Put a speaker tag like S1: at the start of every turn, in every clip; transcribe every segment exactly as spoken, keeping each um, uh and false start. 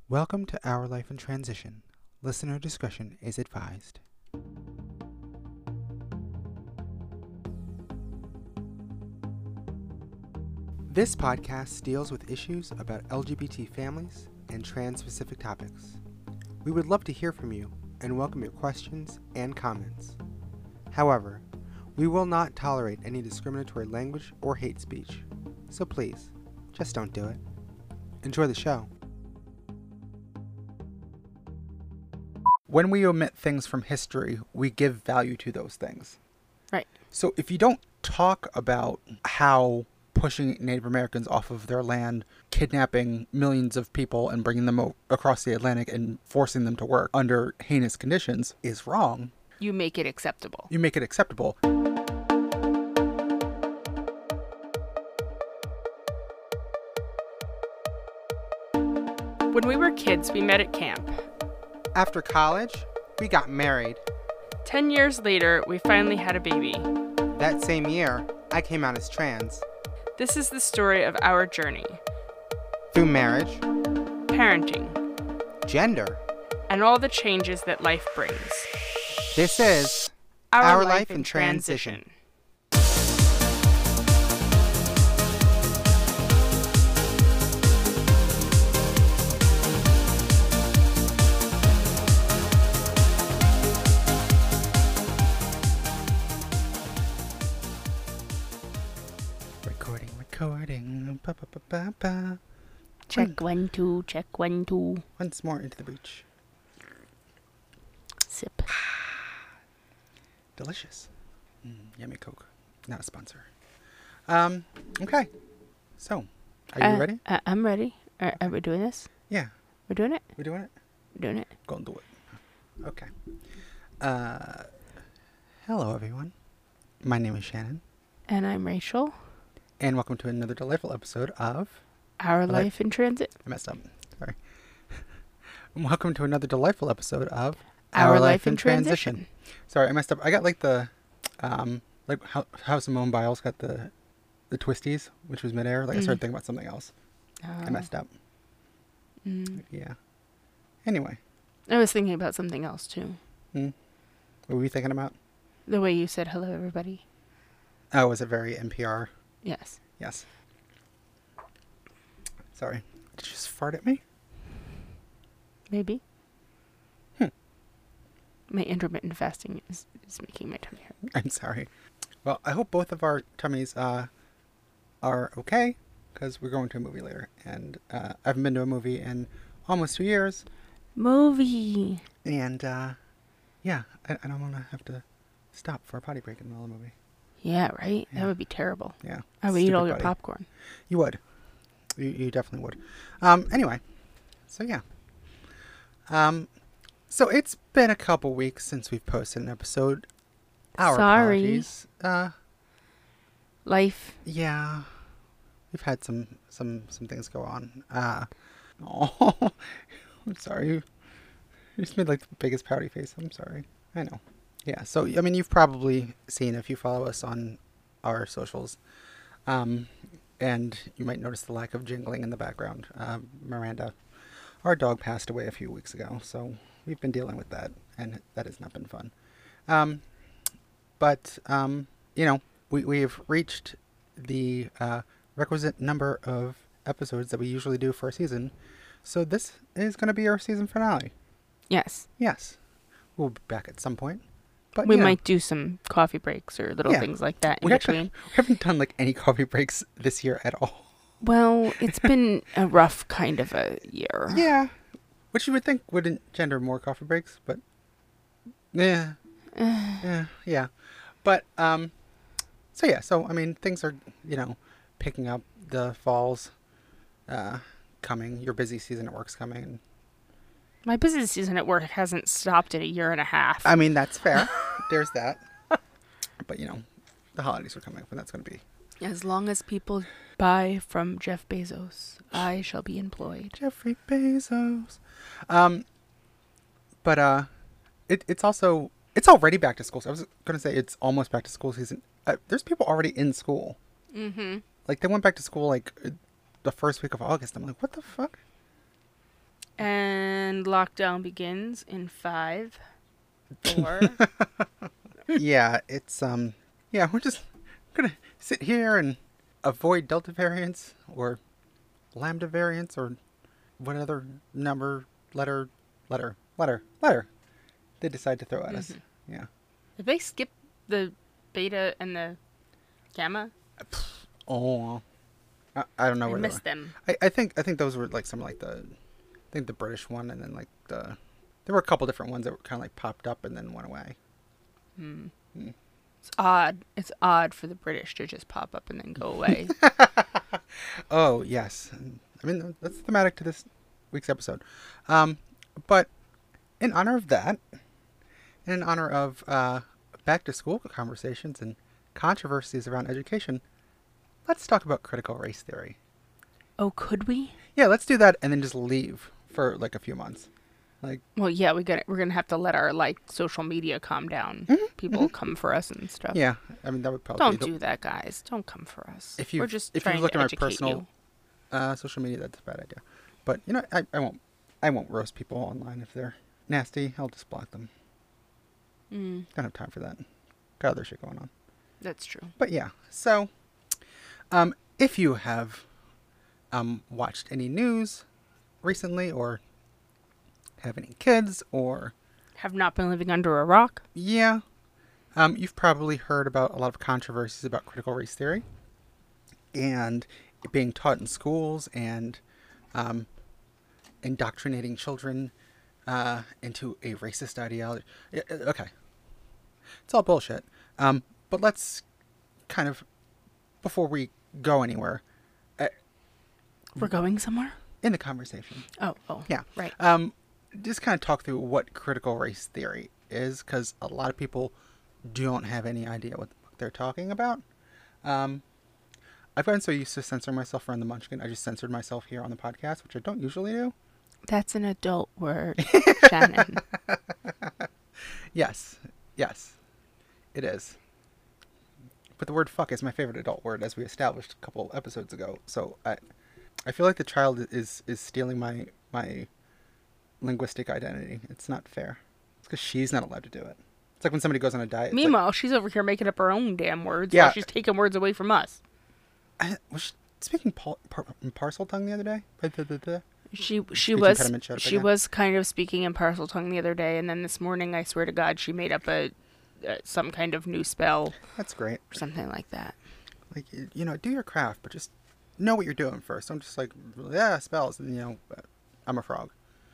S1: Welcome to Our Life in Transition. Listener discretion is advised. This podcast deals with issues about L G B T families and trans-specific topics. We would love to hear from you and welcome your questions and comments. However, we will not tolerate any discriminatory language or hate speech, so please, just don't do it. Enjoy the show. When we omit things from history, we give value to those things.
S2: Right.
S1: So if you don't talk about how pushing Native Americans off of their land, kidnapping millions of people and bringing them o- across the Atlantic and forcing them to work under heinous conditions is wrong,
S2: You make it acceptable.
S1: you make it acceptable.
S2: When we were kids, we met at camp.
S1: After college, we got married.
S2: Ten years later, we finally had a baby.
S1: That same year, I came out as trans.
S2: This is the story of our journey.
S1: Through marriage,
S2: Parenting,
S1: gender.
S2: and all the changes that life brings.
S1: This is Our Life in Transition. Recording, recording. Ba, ba, ba, ba, ba.
S2: Check one, two, check one, two.
S1: Once more into the breach.
S2: Sip.
S1: Delicious. Mm, yummy Coke. Not a sponsor. Um. Okay. So, are you
S2: Uh,
S1: ready?
S2: Uh, I'm ready. Are, are we doing this?
S1: Yeah.
S2: We're doing it?
S1: We doing it?
S2: We're doing it.
S1: Go and do it. Okay. Uh. Hello, everyone. My name is Shannon,
S2: And I'm Rachel.
S1: and welcome to another delightful episode of.
S2: Our
S1: Like-
S2: Life in Transit.
S1: I messed up. Sorry. Welcome to another delightful episode of
S2: Our, Life in Transition.
S1: Sorry, I messed up. I got like the, um, like how how Simone Biles got the, the twisties, which was midair. Like I started
S2: Mm.
S1: thinking about something else. I
S2: Oh.
S1: messed up.
S2: Mm.
S1: Yeah. Anyway,
S2: I was thinking about something else, too.
S1: what were we thinking about?
S2: The way you said hello, everybody.
S1: Oh, was it very N P R?
S2: Yes.
S1: Yes. Sorry. Did you just fart at me?
S2: Maybe.
S1: Hmm.
S2: My intermittent fasting is, is making my tummy hurt.
S1: I'm sorry. Well, I hope both of our tummies uh, are okay, because we're going to a movie later. And uh, I haven't been to a movie in almost two years.
S2: Movie.
S1: And, uh, yeah, I, I don't want to have to stop for a potty break in the middle of the movie.
S2: Yeah, right?
S1: Yeah.
S2: That would be terrible.
S1: Yeah.
S2: I would eat
S1: Stupid
S2: all your
S1: potty.
S2: popcorn.
S1: You would. You, you definitely would. Um, anyway, so yeah. Um, so it's been a couple weeks since we've posted an episode. Our
S2: Sorry.
S1: apologies. Uh,
S2: Life.
S1: yeah, we've had some some some things go on. Uh, oh, I'm sorry. You just made like the biggest pouty face. I'm sorry. I know. Yeah. So I mean, you've probably seen if you follow us on our socials. Um, and you might notice the lack of jingling in the background. Uh, Miranda, our dog, passed away a few weeks ago, so we've been dealing with that, and that has not been fun. Um, but, um, you know, we, we've reached the uh, requisite number of episodes that we usually do for a season, so this is going to be our season finale.
S2: Yes.
S1: Yes. We'll be back at some point. But,
S2: we
S1: you know,
S2: might do some coffee breaks or little
S1: Yeah.
S2: things like that in
S1: we actually
S2: between.
S1: we haven't done, like, any coffee breaks this year at all.
S2: Well, it's been a rough kind of a year.
S1: Yeah. Which you would think wouldn't gender more coffee breaks, but yeah. yeah, yeah. But um so yeah, so I mean things are, you know, picking up. The fall's uh coming. Your busy season at work's coming.
S2: My business season at work hasn't stopped in a year and a half.
S1: I mean, that's fair. There's that. But you know, the holidays are coming up and that's gonna be
S2: As long as people buy from Jeff Bezos, I shall be employed.
S1: Jeffrey Bezos. Um but uh it it's also it's already back to school. So I was gonna say it's almost back to school season. Uh, there's people already in school.
S2: Mm-hmm.
S1: Like, they went back to school, like, uh, the first week of August. I'm like, what the fuck?
S2: And And lockdown begins in five, four.
S1: Yeah, it's um, yeah, we're just gonna sit here and avoid Delta variants or Lambda variants or what other number, letter, letter, letter, letter they decide to throw at us.
S2: Mm-hmm.
S1: Yeah.
S2: Did they skip the beta and the gamma?
S1: Oh, I, I don't know
S2: I
S1: where they
S2: missed
S1: were.
S2: them.
S1: I, I think I think those were like some like the, I think the British one, and then like the, there were a couple different ones that were kind of like popped up and then went away.
S2: Hmm.
S1: Hmm.
S2: It's odd. It's odd for the British to just pop up and then go away.
S1: Oh yes, I mean that's thematic to this week's episode. Um, but in honor of that, and in honor of uh, back to school conversations and controversies around education, let's talk about critical race theory.
S2: Oh, could we?
S1: Yeah, let's do that and then just leave for like a few months. Like,
S2: Well, yeah, we got. We're gonna have to let our like social media calm down.
S1: Mhm,
S2: People
S1: mhm.
S2: come for us and stuff.
S1: yeah, I mean that would probably
S2: Don't
S1: be the,
S2: do that, guys. Don't come for us.
S1: If you
S2: we're just
S1: if you
S2: trying
S1: look
S2: to
S1: at my
S2: educate
S1: personal
S2: you.
S1: uh, social media, that's a bad idea. But you know, I, I won't I won't roast people online if they're nasty. I'll just block them.
S2: Mm,
S1: Don't have time for that. Got other shit going on.
S2: that's true.
S1: But yeah, so um, if you have um, watched any news recently, or have any kids, or
S2: Have not been living under a rock.
S1: yeah, um, you've probably heard about a lot of controversies about critical race theory and it being taught in schools and um, indoctrinating children uh, into a racist ideology. Yeah, uh, Okay, it's all bullshit. Um, but let's kind of, before we go anywhere, uh,
S2: We're going somewhere.
S1: in the conversation,
S2: Oh, oh,
S1: yeah,
S2: right.
S1: um, just kind of talk through what critical race theory is, because a lot of people don't have any idea what the fuck they're talking about. Um, I've gotten so used to censoring myself around the Munchkin, I just censored myself here on the podcast, which I don't usually do.
S2: That's an adult word, Shannon.
S1: Yes, yes, it is. But the word "fuck" is my favorite adult word, as we established a couple episodes ago. So I, I feel like the child is is stealing my my linguistic identity. It's not fair. It's because she's not allowed to do it. It's like when somebody goes on a diet. It's like,
S2: Meanwhile, she's over here making up her own damn words.
S1: Yeah.
S2: While she's taking words away from us.
S1: I, was she speaking par, par, in parcel tongue the other day?
S2: She she
S1: Speech
S2: was
S1: impediment showed up
S2: she
S1: again.
S2: was kind of speaking in parcel tongue the other day, and then this morning, I swear to God, she made up a uh, some kind of new spell
S1: That's great.
S2: or something like that.
S1: Like, y- you know, do your craft, but just know what you're doing first. Don't just like, yeah, spells, and you know, uh, I'm a frog.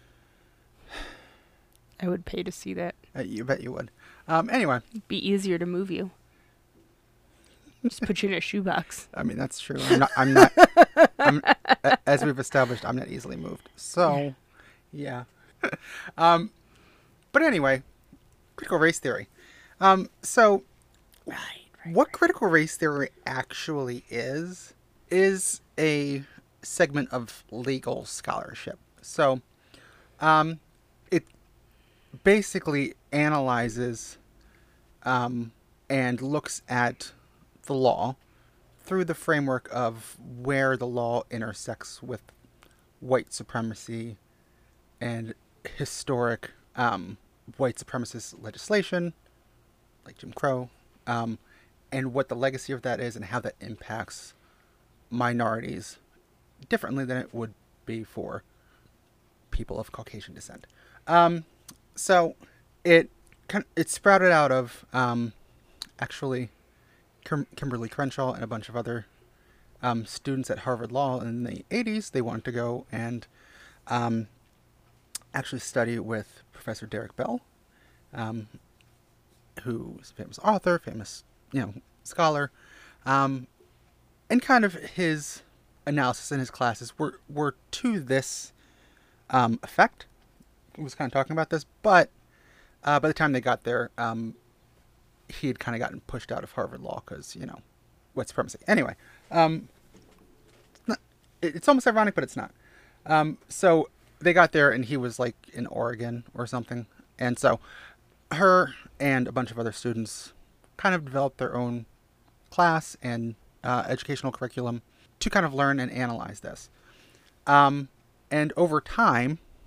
S2: I would pay to see that.
S1: Uh, you bet you would. Um, anyway,
S2: It'd be easier to move you. Just put you in a shoebox.
S1: I mean, that's true. I'm not, I'm not, I'm, a- as we've established, I'm not easily moved. So, yeah. um, but anyway, critical race theory. Um, so,
S2: Right. right.
S1: what critical race theory actually is, is a segment of legal scholarship. So, um, it basically analyzes um, and looks at the law through the framework of where the law intersects with white supremacy and historic um, white supremacist legislation, like Jim Crow, um, and what the legacy of that is and how that impacts minorities differently than it would be for people of Caucasian descent. Um, so it kind it sprouted out of um, actually Kim- Kimberly Crenshaw and a bunch of other um, students at Harvard Law in the eighties. They wanted to go and um, actually study with Professor Derek Bell, um, who is a famous author, famous you know scholar, um, and kind of his analysis in his classes were were to this um, effect. He was kind of talking about this, but uh, by the time they got there, um, he had kind of gotten pushed out of Harvard Law because, you know, white supremacy. Anyway, um, it's, not, it's almost ironic, but it's not. Um, so they got there, and he was like in Oregon or something. And so her and a bunch of other students kind of developed their own class and uh, educational curriculum to kind of learn and analyze this. Um, and over time,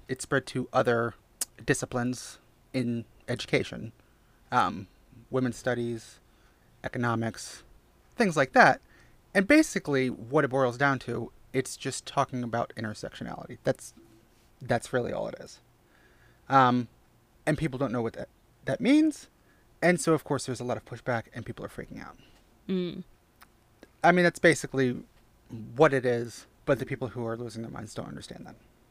S1: it spread to other disciplines in education, um, women's studies, economics, things like that. And basically, what it boils down to, it's just talking about intersectionality. That's that's really all it is. Um, and people don't know what that, that means. And so, of course, there's a lot of pushback and people are freaking out.
S2: Mm.
S1: I mean, that's basically what it is. But the people who are losing their minds don't understand that.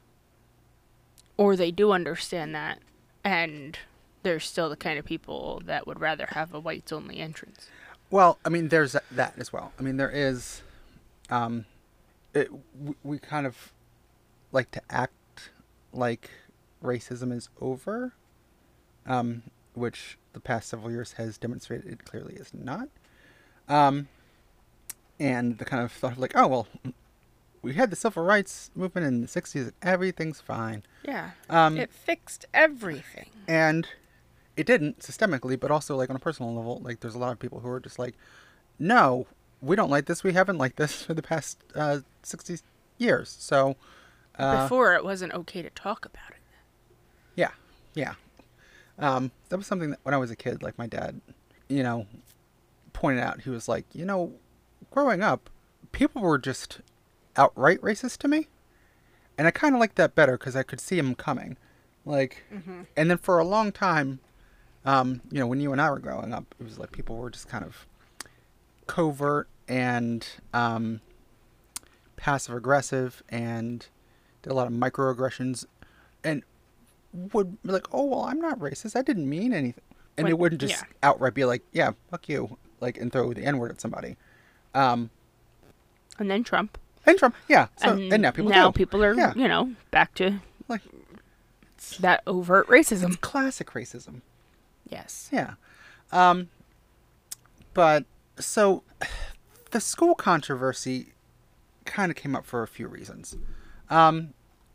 S2: Or they do understand that, and they're still the kind of people that would rather have a whites-only entrance.
S1: Well, I mean, there's that as well. I mean, there is... Um, it, we kind of like to act like racism is over, um, which the past several years has demonstrated it clearly is not. Um, and the kind of thought of like, oh, well, we had the civil rights movement in the sixties and everything's fine.
S2: Yeah.
S1: Um,
S2: it fixed everything.
S1: And it didn't systemically, but also like on a personal level, like there's a lot of people who are just like, no, we don't like this. We haven't liked this for the past uh, sixty years. So uh,
S2: Before, it wasn't okay to talk about it.
S1: yeah, yeah. Um, that was something that when I was a kid, like my dad, you know, pointed out. He was like, you know, growing up, people were just outright racist to me, and I kind of liked that better because I could see him coming. Like,
S2: Mm-hmm.
S1: and then for a long time, um, you know, when you and I were growing up, it was like people were just kind of covert and um, passive aggressive and did a lot of microaggressions and would be like, oh, well, I'm not racist. I didn't mean anything. And
S2: When-
S1: they wouldn't just
S2: yeah.
S1: outright be like, yeah, fuck you, like, and throw the N-word at somebody. Um,
S2: And then Trump.
S1: and Trump, yeah. So,
S2: and,
S1: and now people
S2: now
S1: do.
S2: people are,
S1: Yeah.
S2: you know, back to
S1: Like,
S2: that overt racism.
S1: classic racism.
S2: Yes.
S1: Yeah. Um, but, so, the school controversy kind of came up for a few reasons. Um,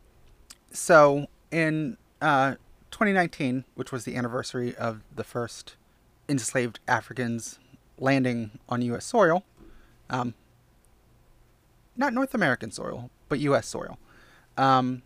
S1: so, in uh, twenty nineteen, which was the anniversary of the first enslaved Africans landing on U S soil, um, not North American soil, but U S soil, um,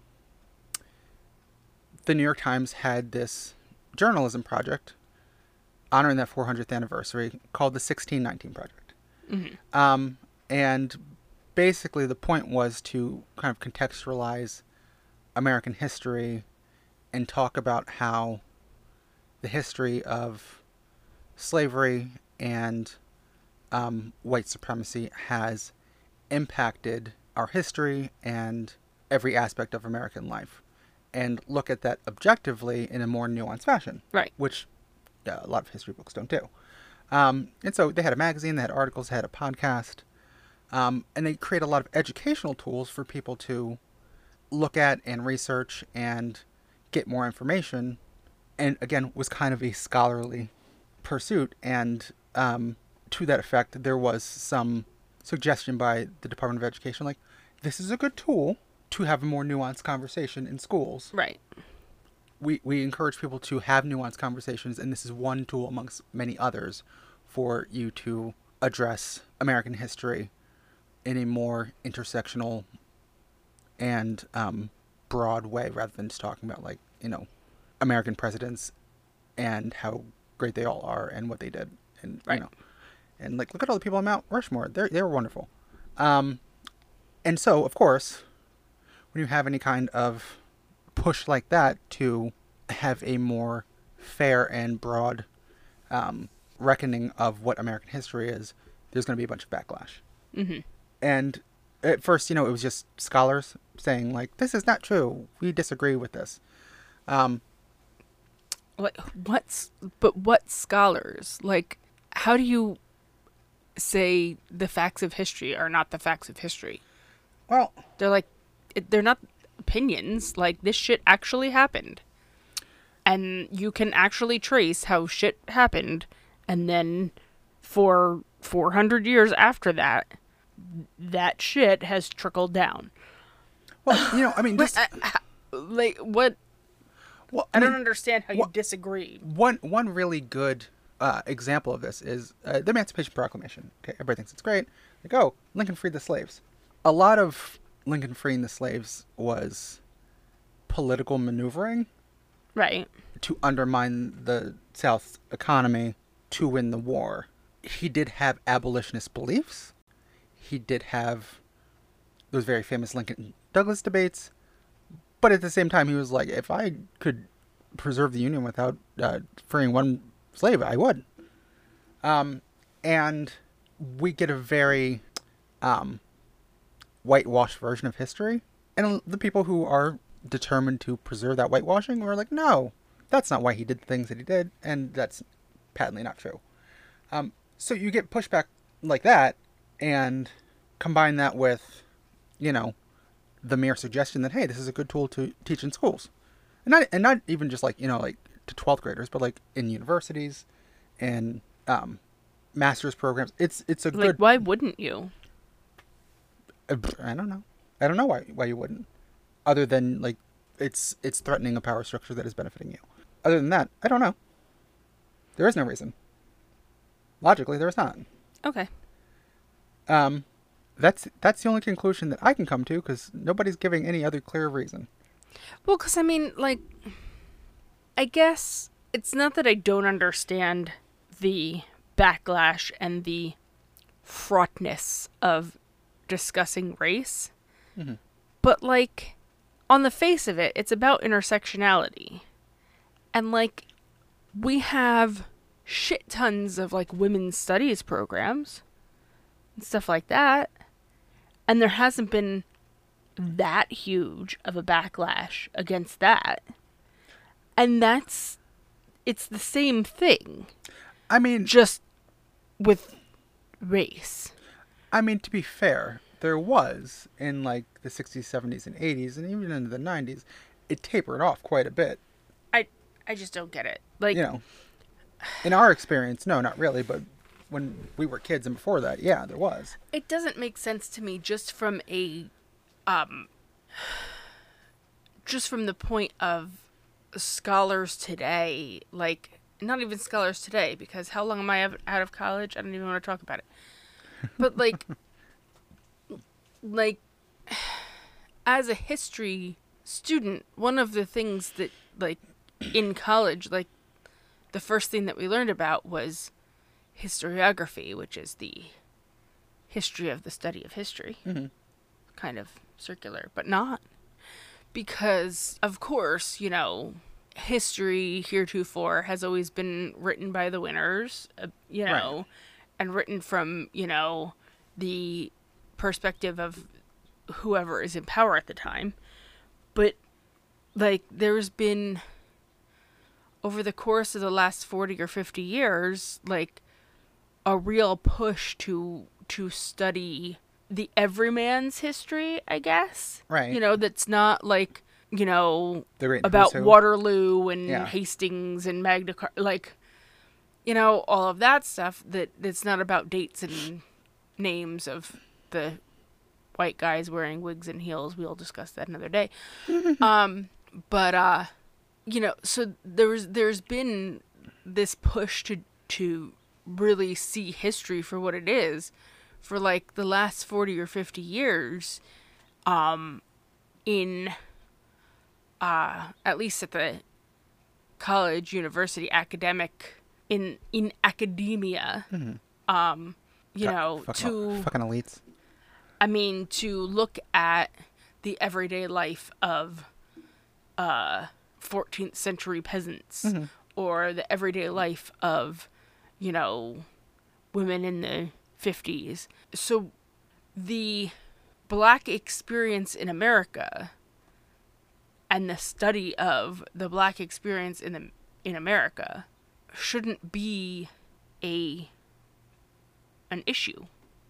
S1: the New York Times had this journalism project honoring that four hundredth anniversary called the sixteen nineteen Project.
S2: Mm-hmm.
S1: Um, and basically the point was to kind of contextualize American history and talk about how the history of slavery and um, white supremacy has impacted our history and every aspect of American life, and look at that objectively in a more nuanced fashion,
S2: Right.
S1: which uh, a lot of history books don't do. Um, and so they had a magazine, they had articles, they had a podcast, um, and they create a lot of educational tools for people to look at and research and get more information. And again, was kind of a scholarly pursuit. And um, to that effect, there was some suggestion by the Department of Education, like, this is a good tool to have a more nuanced conversation in schools.
S2: Right.
S1: We, we encourage people to have nuanced conversations, and this is one tool amongst many others for you to address American history in a more intersectional and um, broad way, rather than just talking about, like, you know, American presidents and how great they all are and what they did, and
S2: Right.
S1: you know, and like, look at all the people on Mount Rushmore. They they were wonderful. Um, and so, of course, when you have any kind of push like that to have a more fair and broad um, reckoning of what American history is, there's going to be a bunch of backlash.
S2: Mm-hmm.
S1: And at first, you know, it was just scholars saying, like, this is not true. We disagree with this. Um,
S2: What? What's? But what scholars? Like, how do you say the facts of history are not the facts of history?
S1: well,
S2: They're like, it, they're not opinions. Like, this shit actually happened, and you can actually trace how shit happened, and then for four hundred years after that, that shit has trickled down.
S1: well, you know, I mean, just,
S2: But, uh, how- like, what?
S1: well,
S2: I
S1: mean,
S2: don't understand how you
S1: what-
S2: disagree.
S1: One one really good uh, example of this is uh, the Emancipation Proclamation. Okay, everybody thinks it's great. Like, oh, Lincoln freed the slaves. A lot of Lincoln freeing the slaves was political maneuvering
S2: Right.
S1: to undermine the South's economy to win the war. He did have abolitionist beliefs. He did have those very famous Lincoln Douglas debates. But at the same time, he was like, if I could preserve the Union without uh, freeing one slave, I would. Um, and we get a very um, whitewashed version of history. And the people who are determined to preserve that whitewashing were like, no, that's not why he did the things that he did. And that's patently not true. Um, so you get pushback like that and combine that with, you know, the mere suggestion that, hey, this is a good tool to teach in schools. And not, and not even just like, you know, like to twelfth graders, but like in universities and um, master's programs. It's it's a
S2: Like,
S1: good...
S2: why wouldn't you?
S1: I don't know. I don't know why why you wouldn't. Other than, like, it's it's threatening a power structure that is benefiting you. Other than that, I don't know. There is no reason. Logically, there is not.
S2: Okay.
S1: Um, that's that's the only conclusion that I can come to, because nobody's giving any other clear reason.
S2: Well, because, I mean, like, I guess it's not that I don't understand the backlash and the fraughtness of discussing race.
S1: Mm-hmm.
S2: But, like, on the face of it, it's about intersectionality. And, like, we have shit tons of, like, women's studies programs and stuff like that. And there hasn't been that huge of a backlash against that. And that's, it's the same thing.
S1: I mean,
S2: Just with race.
S1: I mean, to be fair, there was in like the sixties, seventies, and eighties, and even into the nineties, it tapered off quite a bit.
S2: I I just don't get it. Like,
S1: You know, in our experience, no, not really, but when we were kids and before that, yeah, there was.
S2: it doesn't make sense to me just from a um just from the point of scholars today, like, not even scholars today, because how long am I av- out of college? I don't even want to talk about it. But like like as a history student, one of the things that, like, in college, like, the first thing that we learned about was historiography, which is the history of the study of history.
S1: Mm-hmm.
S2: Kind of circular, but not. Because, of course, you know, history heretofore has always been written by the winners, uh, you know,
S1: Right.
S2: and written from, you know, the perspective of whoever is in power at the time. But, like, there's been, over the course of the last forty or fifty years, like, a real push to to study the everyman's history, I guess.
S1: Right.
S2: You know, that's not like, you know,
S1: The Great
S2: about
S1: Who's Who.
S2: Waterloo and
S1: Yeah.
S2: Hastings and Magna Carta, like, you know, all of that stuff that that's not about dates and names of the white guys wearing wigs and heels. We'll discuss that another day. um, but uh, you know, so there's there's been this push to to really see history for what it is for like the last forty or fifty years, um, in uh, at least at the college, university, academic, in in academia,
S1: Mm-hmm.
S2: um, you
S1: Fu-
S2: know,
S1: fucking,
S2: to
S1: fucking elites.
S2: I mean, to look at the everyday life of uh, fourteenth century peasants,
S1: Mhm.
S2: or the everyday life of, you know, women in the fifties. So the black experience in America and the study of the black experience in the, in America shouldn't be a an issue.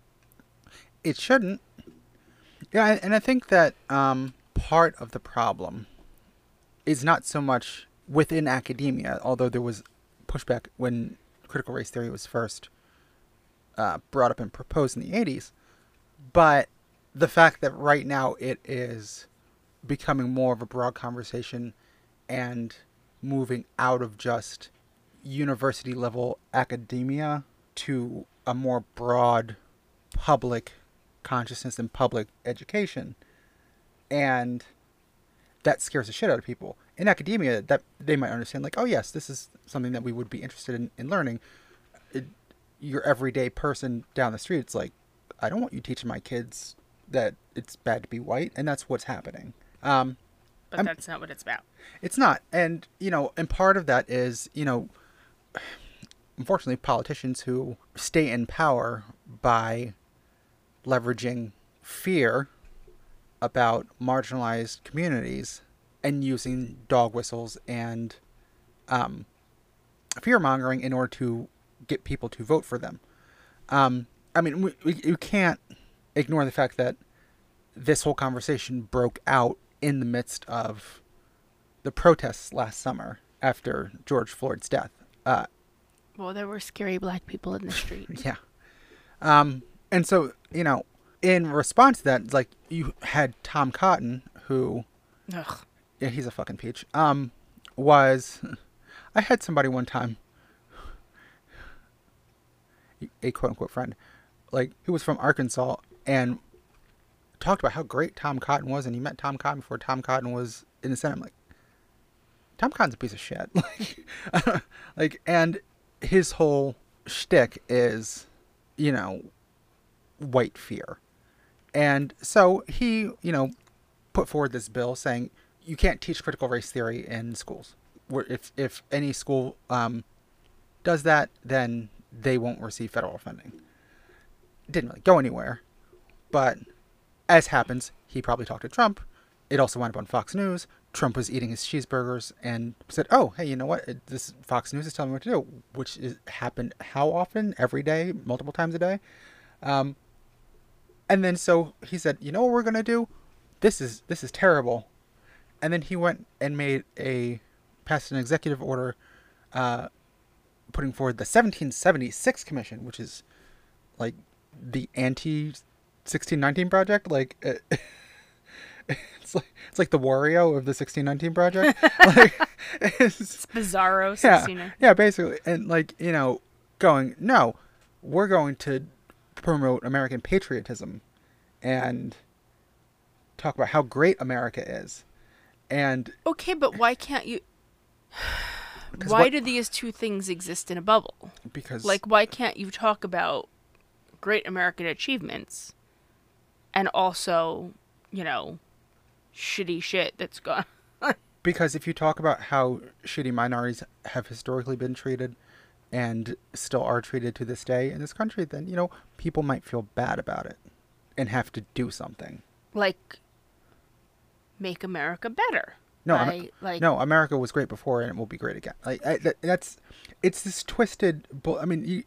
S1: It shouldn't. Yeah, and- and I think that um, part of the problem is not so much within academia, although there was pushback when critical race theory was first uh, brought up and proposed in the eighties, but the fact that right now it is becoming more of a broad conversation and moving out of just university level academia to a more broad public consciousness and public education. And that scares the shit out of people. In academia, that they might understand, like, oh yes, this is something that we would be interested in, in learning. It, your everyday person down the street, it's like, I don't want you teaching my kids that it's bad to be white, and that's what's happening. Um,
S2: But
S1: I'm,
S2: that's not what it's about.
S1: it's not. And, you know, and part of that is, you know, unfortunately, politicians who stay in power by leveraging fear about marginalized communities and using dog whistles and um, fear mongering in order to get people to vote for them. Um, I mean, we, we, you can't ignore the fact that this whole conversation broke out in the midst of the protests last summer after George Floyd's death. Uh,
S2: Well, there were scary black people in the street.
S1: yeah. Um, and so, you know, in response to that, like, you had Tom Cotton, who,
S2: Ugh.
S1: yeah, he's a fucking peach, um, was, I had somebody one time, a quote-unquote friend, like, who was from Arkansas, and talked about how great Tom Cotton was, and he met Tom Cotton before Tom Cotton was in the Senate. I'm like, Tom Cotton's a piece of shit. like, like, and his whole shtick is, you know, white fear. And so he, you know, put forward this bill saying you can't teach critical race theory in schools. Where if, if any school um, does that, then they won't receive federal funding. Didn't really go anywhere. But as happens, he probably talked to Trump. It also wound up on Fox News. Trump was eating his cheeseburgers and said, oh, hey, you know what? It, this Fox News is telling me what to do, which is happened how often? Every day, multiple times a day. Um, and then so he said, you know what we're going to do? This is this is terrible. And then he went and made a, passed an executive order uh, putting forward the seventeen seventy-six Commission, which is like the anti sixteen nineteen Project. Like, it, it's like it's like the Wario of the sixteen nineteen Project. Like, it's,
S2: It's bizarro.
S1: yeah,
S2: sixteen.
S1: yeah, basically, and like, you know, going, no, we're going to promote American patriotism and talk about how great America is, and
S2: Okay, but why can't you?
S1: 'Cause
S2: Why
S1: what-
S2: do these two things exist in a bubble?
S1: because
S2: Like, why can't you talk about great American achievements and also, you know, shitty shit that's gone?
S1: because if you talk about how shitty minorities have historically been treated and still are treated to this day in this country, then, you know, people might feel bad about it and have to do something.
S2: Like, make America better.
S1: No,
S2: by,
S1: Amer-
S2: like,
S1: no, America was great before, and it will be great again. Like I, that, that's, it's this twisted. Bu- I mean, you,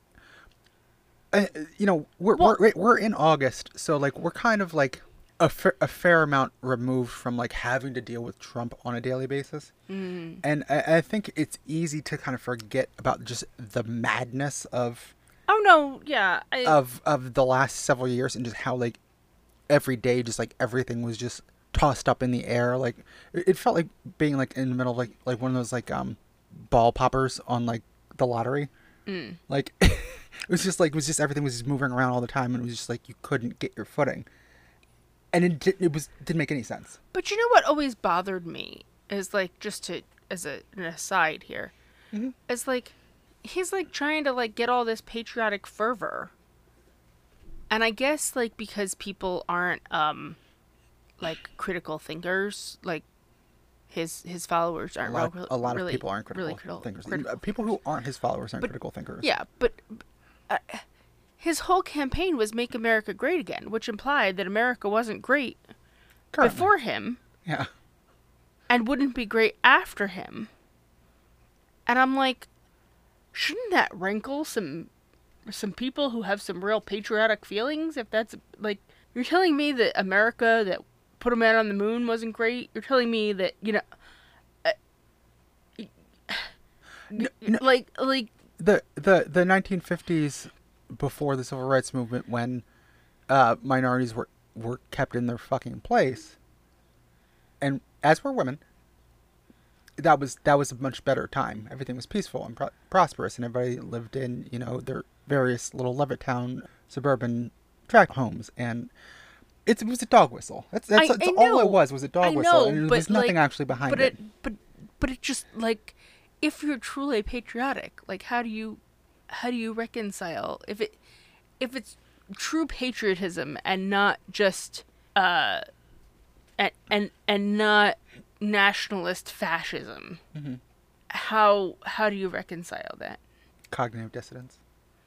S1: uh, you know, we're
S2: Well-
S1: we're we're in August, so like we're kind of like a, fa- a fair amount removed from like having to deal with Trump on a daily basis,
S2: mm,
S1: and I, I think it's easy to kind of forget about just the madness of
S2: oh no, yeah, I,
S1: of of the last several years and just how like every day just like everything was just tossed up in the air. Like it it felt like being like in the middle of like like one of those like um ball poppers on like the lottery.
S2: mm.
S1: Like it was just like it was just everything was just moving around all the time, and it was just like you couldn't get your footing, and it did, it was didn't make any sense.
S2: But you know what always bothered me is like, just to as a, an aside here,
S1: Mhm.
S2: is like he's like trying to like get all this patriotic fervor, and I guess like because people aren't um like critical thinkers, like his his followers
S1: A
S2: aren't
S1: lot,
S2: real,
S1: a lot
S2: really,
S1: of people aren't critical
S2: really critical
S1: thinkers.
S2: critical
S1: People who aren't his followers aren't
S2: But-
S1: critical thinkers.
S2: Yeah, but uh, his whole campaign was "Make America Great Again," which implied that America wasn't great
S1: Currently.
S2: before him
S1: Yeah.
S2: and wouldn't be great after him. And I'm like, shouldn't that rankle some some people who have some real patriotic feelings? If that's like, you're telling me that America that put a man on the moon wasn't great. You're telling me that, you know, uh,
S1: No, no.
S2: like like
S1: the the the nineteen fifties, before the civil rights movement, when uh, minorities were were kept in their fucking place, and as were women, that was that was a much better time. Everything was peaceful and pro- prosperous, and everybody lived in, you know, their various little Levittown suburban tract homes, and It's, it was a dog whistle. That's that's,
S2: I,
S1: that's
S2: I
S1: all
S2: know.
S1: it was. Was a dog
S2: I
S1: whistle,
S2: know,
S1: and there
S2: but,
S1: was nothing
S2: like,
S1: actually behind
S2: but
S1: it.
S2: it. But but it just like, if you're truly patriotic, like how do you, how do you reconcile if it, if it's true patriotism and not just uh, and and and not nationalist fascism?
S1: Mm-hmm.
S2: How how do you reconcile that?
S1: Cognitive dissonance.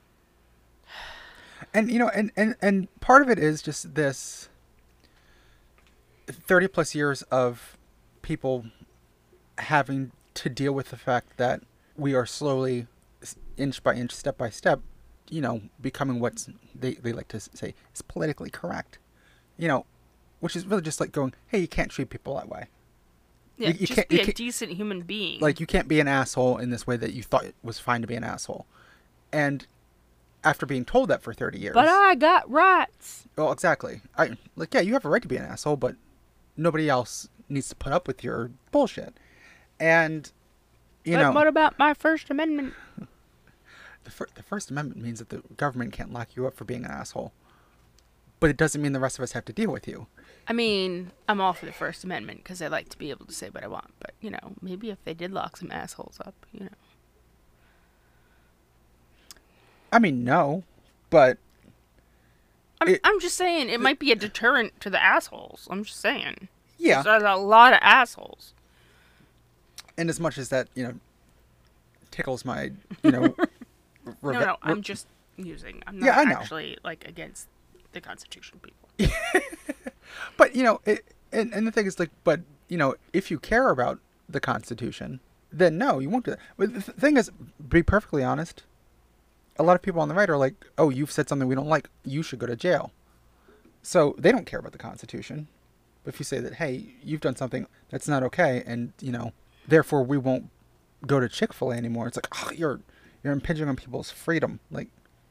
S1: And you know, and, and, and part of it is just this thirty plus years of people having to deal with the fact that we are slowly, inch by inch, step by step, you know, becoming what they, they like to say is politically correct. You know, which is really just like going, hey, you can't treat people that way.
S2: Yeah,
S1: You- you
S2: just
S1: can't-
S2: be
S1: you
S2: a
S1: can't-
S2: decent human being.
S1: Like, you can't be an asshole in this way that you thought it was fine to be an asshole. And after being told that for thirty years.
S2: but I got rights.
S1: Well, exactly. I like, yeah, you have a right to be an asshole, but nobody else needs to put up with your bullshit. And, you
S2: But
S1: know,
S2: what about my First Amendment?
S1: the, fir- the First Amendment means that the government can't lock you up for being an asshole. But it doesn't mean the rest of us have to deal with you.
S2: I mean, I'm all for the First Amendment because I like to be able to say what I want. But, you know, maybe if they did lock some assholes up, you know.
S1: I mean, no, but
S2: I'm,
S1: It-
S2: I'm just saying it might be a deterrent to the assholes. I'm just saying.
S1: yeah.
S2: There's a lot of assholes.
S1: And as much as that, you know, tickles my, you know,
S2: No,
S1: reve-
S2: no, I'm just using. I'm not
S1: Yeah, I know.
S2: actually, like, against the Constitution people.
S1: But, you know, it, and, and the thing is, like, but, you know, if you care about the Constitution, then no, you won't do that. But the th- thing is, be perfectly honest, a lot of people on the right are like, oh, you've said something we don't like, you should go to jail. So they don't care about the Constitution. But if you say that, hey, you've done something that's not okay, and, you know, therefore we won't go to Chick-fil-A anymore, it's like, oh, you're, you're impinging on people's freedom. Like,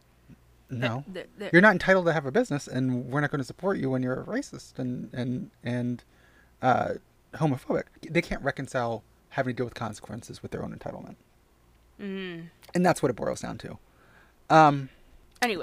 S1: no.
S2: The- the-
S1: You're not entitled to have a business, and we're not going to support you when you're racist and and and uh, homophobic. They can't reconcile having to deal with consequences with their own entitlement,
S2: Mm.
S1: and that's what it boils down to. Um,
S2: Anyway,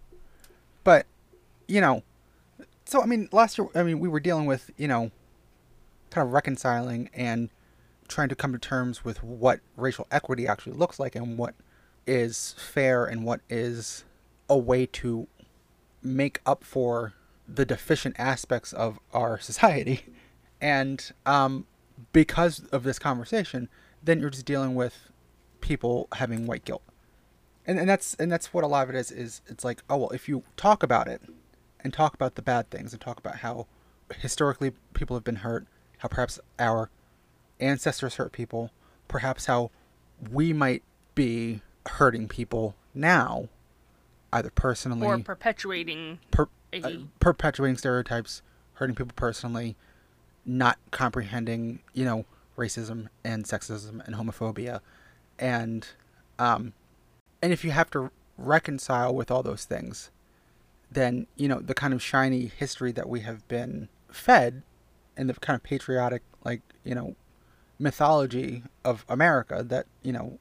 S1: but you know, so I mean, last year, I mean, we were dealing with, you know, kind of reconciling and trying to come to terms with what racial equity actually looks like and what is fair and what is a way to make up for the deficient aspects of our society. And um, because of this conversation, then you're just dealing with people having white guilt. And and that's and that's what a lot of it is, is it's like, oh, well, if you talk about it and talk about the bad things and talk about how historically people have been hurt, how perhaps our ancestors hurt people, perhaps how we might be hurting people now, either personally
S2: or perpetuating
S1: per,
S2: a
S1: uh, perpetuating stereotypes, hurting people personally, not comprehending, you know, racism and sexism and homophobia, and um, and if you have to reconcile with all those things, then, you know, the kind of shiny history that we have been fed, and the kind of patriotic, like, you know, mythology of America that, you know,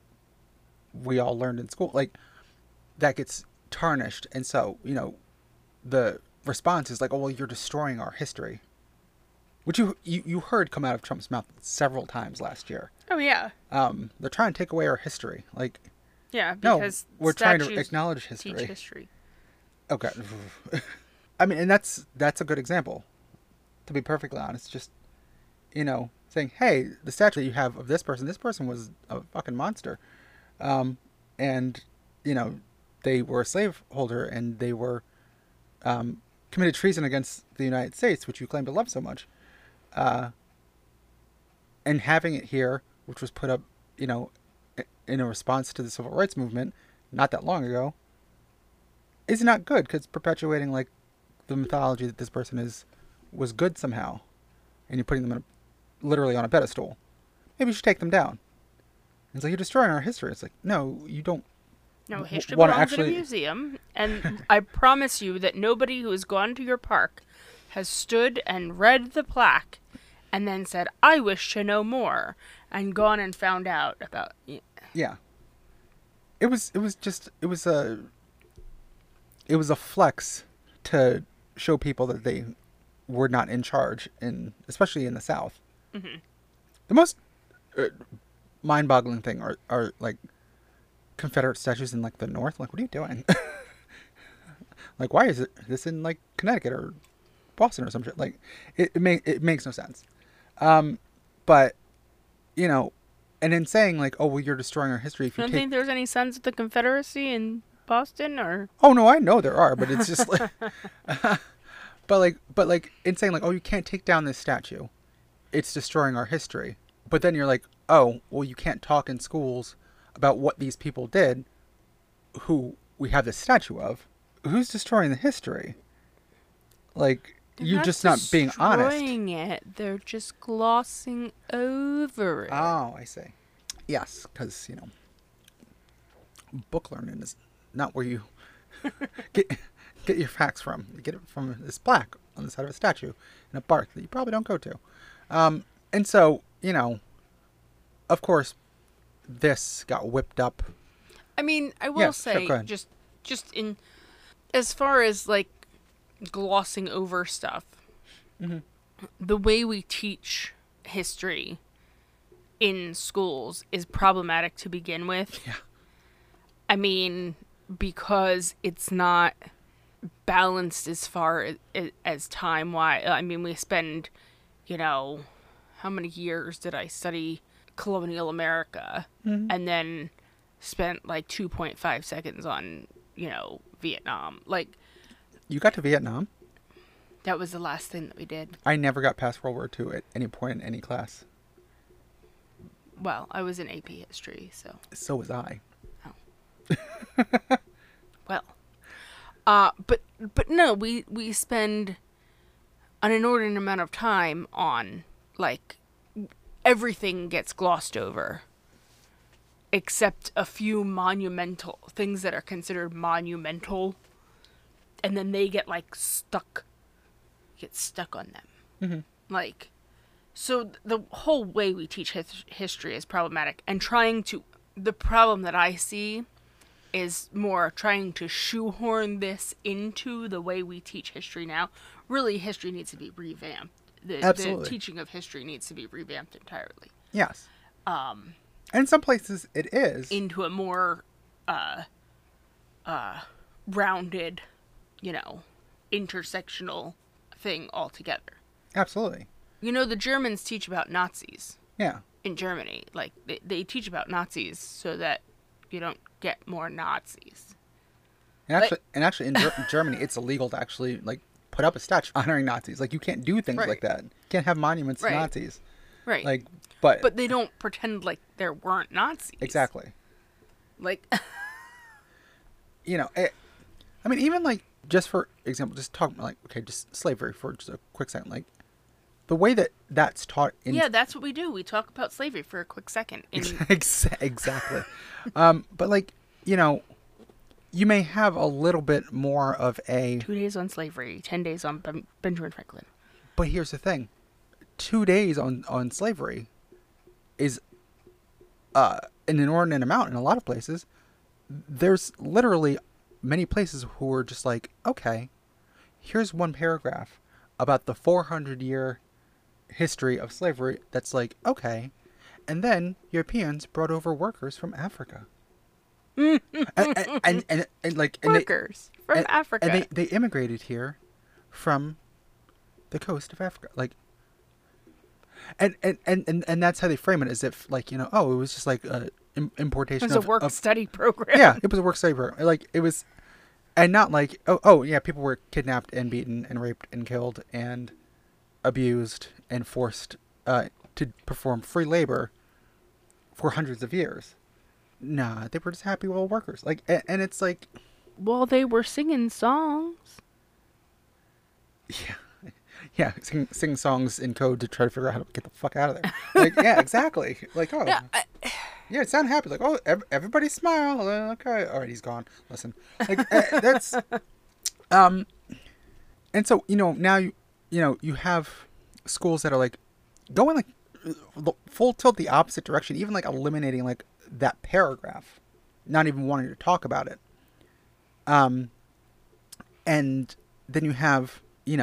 S1: we all learned in school, like, that gets tarnished. And so, you know, the response is like, oh, well, you're destroying our history, which you you, you heard come out of Trump's mouth several times last year.
S2: oh yeah,
S1: Um, they're trying to take away our history. Like,
S2: yeah,
S1: no,
S2: because
S1: we're trying to
S2: statues
S1: acknowledge
S2: teach
S1: history.
S2: history.
S1: Okay. I mean, and that's that's a good example, to be perfectly honest. Just, you know, saying, hey, the statue that you have of this person, this person was a fucking monster. Um, and, you know, they were a slaveholder, and they were um, committed treason against the United States, which you claim to love so much. Uh, and having it here, which was put up, you know, i- in a response to the civil rights movement not that long ago, is not good, because it's perpetuating, like, the mythology that this person is was good somehow, and you're putting them in a, literally on a pedestal. Maybe you should take them down. It's like, you're destroying our history. It's like, no, you don't.
S2: No,
S1: w-
S2: history
S1: wanna
S2: belongs
S1: actually-
S2: in a museum, and I promise you that nobody who has gone to your park has stood and read the plaque and then said, I wish to know more, and gone and found out about...
S1: Yeah. It was. It was just. It was a. It was a flex to show people that they were not in charge, in especially in the South.
S2: Mm-hmm.
S1: The most uh, mind-boggling thing are, are like Confederate statues in like the North. Like, what are you doing? Like, why is it this in like Connecticut or Boston or some shit? Like, it it, make, it makes no sense. Um, but you know, and in saying like, oh well, you're destroying our history if
S2: You
S1: you
S2: don't
S1: take.
S2: think there's any Sons of the Confederacy in Boston, or
S1: Oh no, I know there are, but it's just like, but like, but like in saying like, oh, you can't take down this statue, it's destroying our history. But then you're like, oh, well, you can't talk in schools about what these people did, who we have this statue of. Who's destroying the history? Like,
S2: They're
S1: you're just not being honest.
S2: destroying it. They're just glossing over it.
S1: Oh, I see. Yes, because you know, book learning is not where you get get your facts from. You get it from this plaque on the side of a statue in a park that you probably don't go to. Um, and so, you know, of course, this got whipped up.
S2: I mean, I will
S1: Yeah, sure,
S2: say,
S1: go ahead.
S2: just just in as far as like glossing over stuff,
S1: Mm-hmm.
S2: the way we teach history in schools is problematic to begin with.
S1: Yeah.
S2: I mean, because it's not balanced as far as, as time wise. I mean, we spend, you know, how many years did I study colonial America,
S1: Mm-hmm.
S2: and then spent like two point five seconds on, you know, Vietnam. Like,
S1: You got to Vietnam.
S2: that was the last thing that we did.
S1: I never got past World War Two at any point in any class.
S2: Well, I was in A P history, so.
S1: So was I.
S2: Well, uh, but but no, we we spend an inordinate amount of time on like everything gets glossed over, except a few monumental things that are considered monumental, and then they get like stuck, get stuck on them,
S1: Mm-hmm.
S2: like. So the whole way we teach his- history is problematic, and trying to the problem that I see is more trying to shoehorn this into the way we teach history now. Really, history needs to be revamped. The,
S1: Absolutely.
S2: the teaching of history needs to be revamped entirely
S1: Yes. Um. And in some places it is.
S2: into a more uh, uh, rounded, you know, intersectional thing altogether.
S1: Absolutely.
S2: You know, the Germans teach about Nazis
S1: Yeah.
S2: in Germany. Like, they, they teach about Nazis so that you don't get more Nazis.
S1: And
S2: Like-
S1: actually, and actually, in Ger- Germany, it's illegal to actually like put up a statue honoring Nazis. Like, you can't do things
S2: Right.
S1: like that. You can't have monuments
S2: Right.
S1: to Nazis.
S2: Right.
S1: Like, but,
S2: But they don't pretend like there weren't Nazis.
S1: exactly.
S2: Like,
S1: You know, it, I mean, even like just for example, just talk like okay, just slavery for just a quick second. Like, the way that that's taught in
S2: yeah, that's what we do. We talk about slavery for a quick second. In,
S1: Ex- exactly. um, but like, you know, you may have a little bit more of a.
S2: two days on slavery, ten days on ben- Benjamin Franklin.
S1: But here's the thing: two days on on slavery is uh, an inordinate amount in a lot of places. There's literally many places who are just like, okay, here's one paragraph about the four hundred year history of slavery. That's like, okay, and then Europeans brought over workers from Africa. and, and, and, and, and like and
S2: Workers
S1: they,
S2: from
S1: and,
S2: Africa.
S1: and they, they immigrated here from the coast of Africa, like, and and, and, and and that's how they frame it, as if like, you know, oh, it was just like a im- importation
S2: it was a
S1: of,
S2: work
S1: of
S2: study program.
S1: yeah, it was a work study program. Like, it was, and not like, oh, oh yeah, people were kidnapped and beaten and raped and killed and abused and forced uh, to perform free labor for hundreds of years. Nah, they were just happy little workers. Like, and, and it's like,
S2: Well, they were singing songs.
S1: yeah, yeah, sing, sing songs in code to try to figure out how to get the fuck out of there. Like, yeah, exactly. Like, oh,
S2: Yeah, I,
S1: yeah, it sounded happy. Like, oh, ev- everybody smile. Uh, Okay, all right, he's gone. Listen, like uh, that's, um, and so you know now you, you know you have schools that are like going like the full tilt the opposite direction, even like eliminating like that paragraph, not even wanting to talk about it. Um, and then you have you know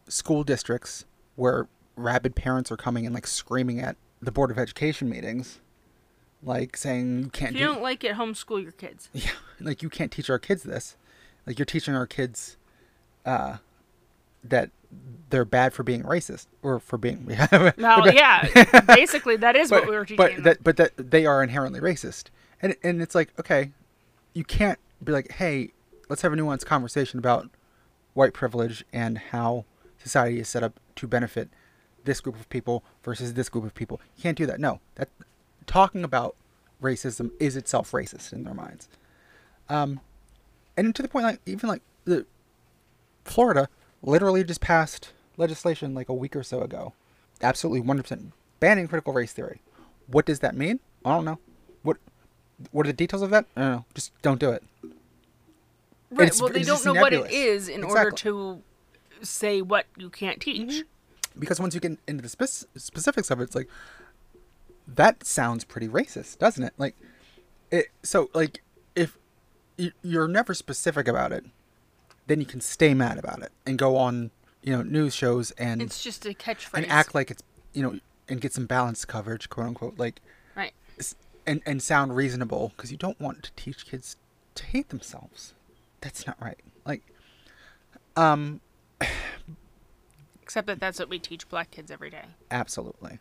S1: school districts where rabid parents are coming and like screaming at the Board of Education meetings, like saying you can't
S2: If you
S1: do
S2: don't like it, homeschool your kids.
S1: yeah, like you can't teach our kids this. Like you're teaching our kids uh, that they're bad for being racist or for being.
S2: Well, yeah, basically that is
S1: but,
S2: what we were teaching.
S1: But
S2: them.
S1: that, but that they are inherently racist, and and it's like, okay, you can't be like, hey, let's have a nuanced conversation about white privilege and how society is set up to benefit this group of people versus this group of people. You can't do that. No, that talking about racism is itself racist in their minds. Um, and to the point, like even like the Florida literally just passed legislation like a week or so ago, absolutely one hundred percent banning critical race theory. What does that mean? I don't know. What What are the details of that? I don't know. Just don't do it.
S2: Right.
S1: It's-
S2: well, they
S1: it's
S2: don't
S1: just
S2: know what it
S1: nebulous.
S2: is in order
S1: Exactly.
S2: to say what you can't teach.
S1: Because once you get into the spec- specifics of it, it's like, that sounds pretty racist, doesn't it? Like, it. So, like, if y- you're never specific about it, then you can stay mad about it and go on, you know, news shows and
S2: It's just a catchphrase.
S1: and act like it's, you know, and get some balanced coverage, quote unquote, like,
S2: right.
S1: s- and and sound reasonable because you don't want to teach kids to hate themselves. That's not right. Like, um,
S2: Except that that's what we teach black kids every day.
S1: absolutely.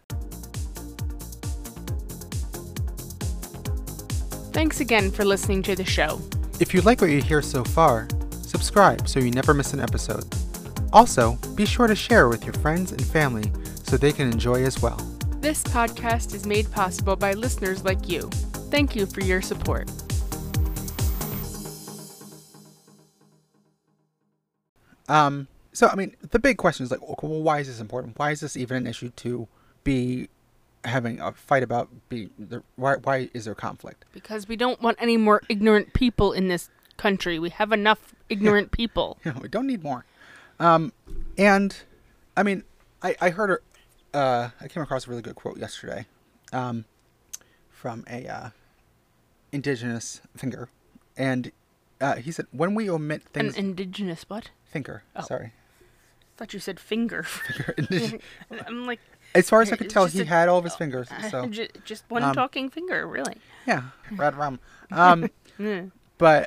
S2: Thanks again for listening to the show.
S1: If you like what you hear so far, subscribe so you never miss an episode. Also, be sure to share with your friends and family so they can enjoy as well.
S2: This podcast is made possible by listeners like you. Thank you for your support.
S1: Um, so, I mean, the big question is like, okay, well, why is this important? Why is this even an issue to be having a fight about? Be the, why? Why is there conflict?
S2: Because we don't want any more ignorant people in this country. We have enough ignorant people.
S1: You know, we don't need more. Um, and I mean, I I heard a, uh, I came across a really good quote yesterday, um, from a uh, indigenous thinker, and uh, he said, "When we omit
S2: An
S1: things."
S2: indigenous what?
S1: Thinker.
S2: Oh.
S1: Sorry.
S2: Thought you said finger. I'm like,
S1: As far as I could
S2: It's
S1: tell,
S2: just
S1: he
S2: a-
S1: had all of his fingers. So
S2: ju- just one
S1: um,
S2: talking finger, really.
S1: yeah, red rum. Um,
S2: Mm.
S1: but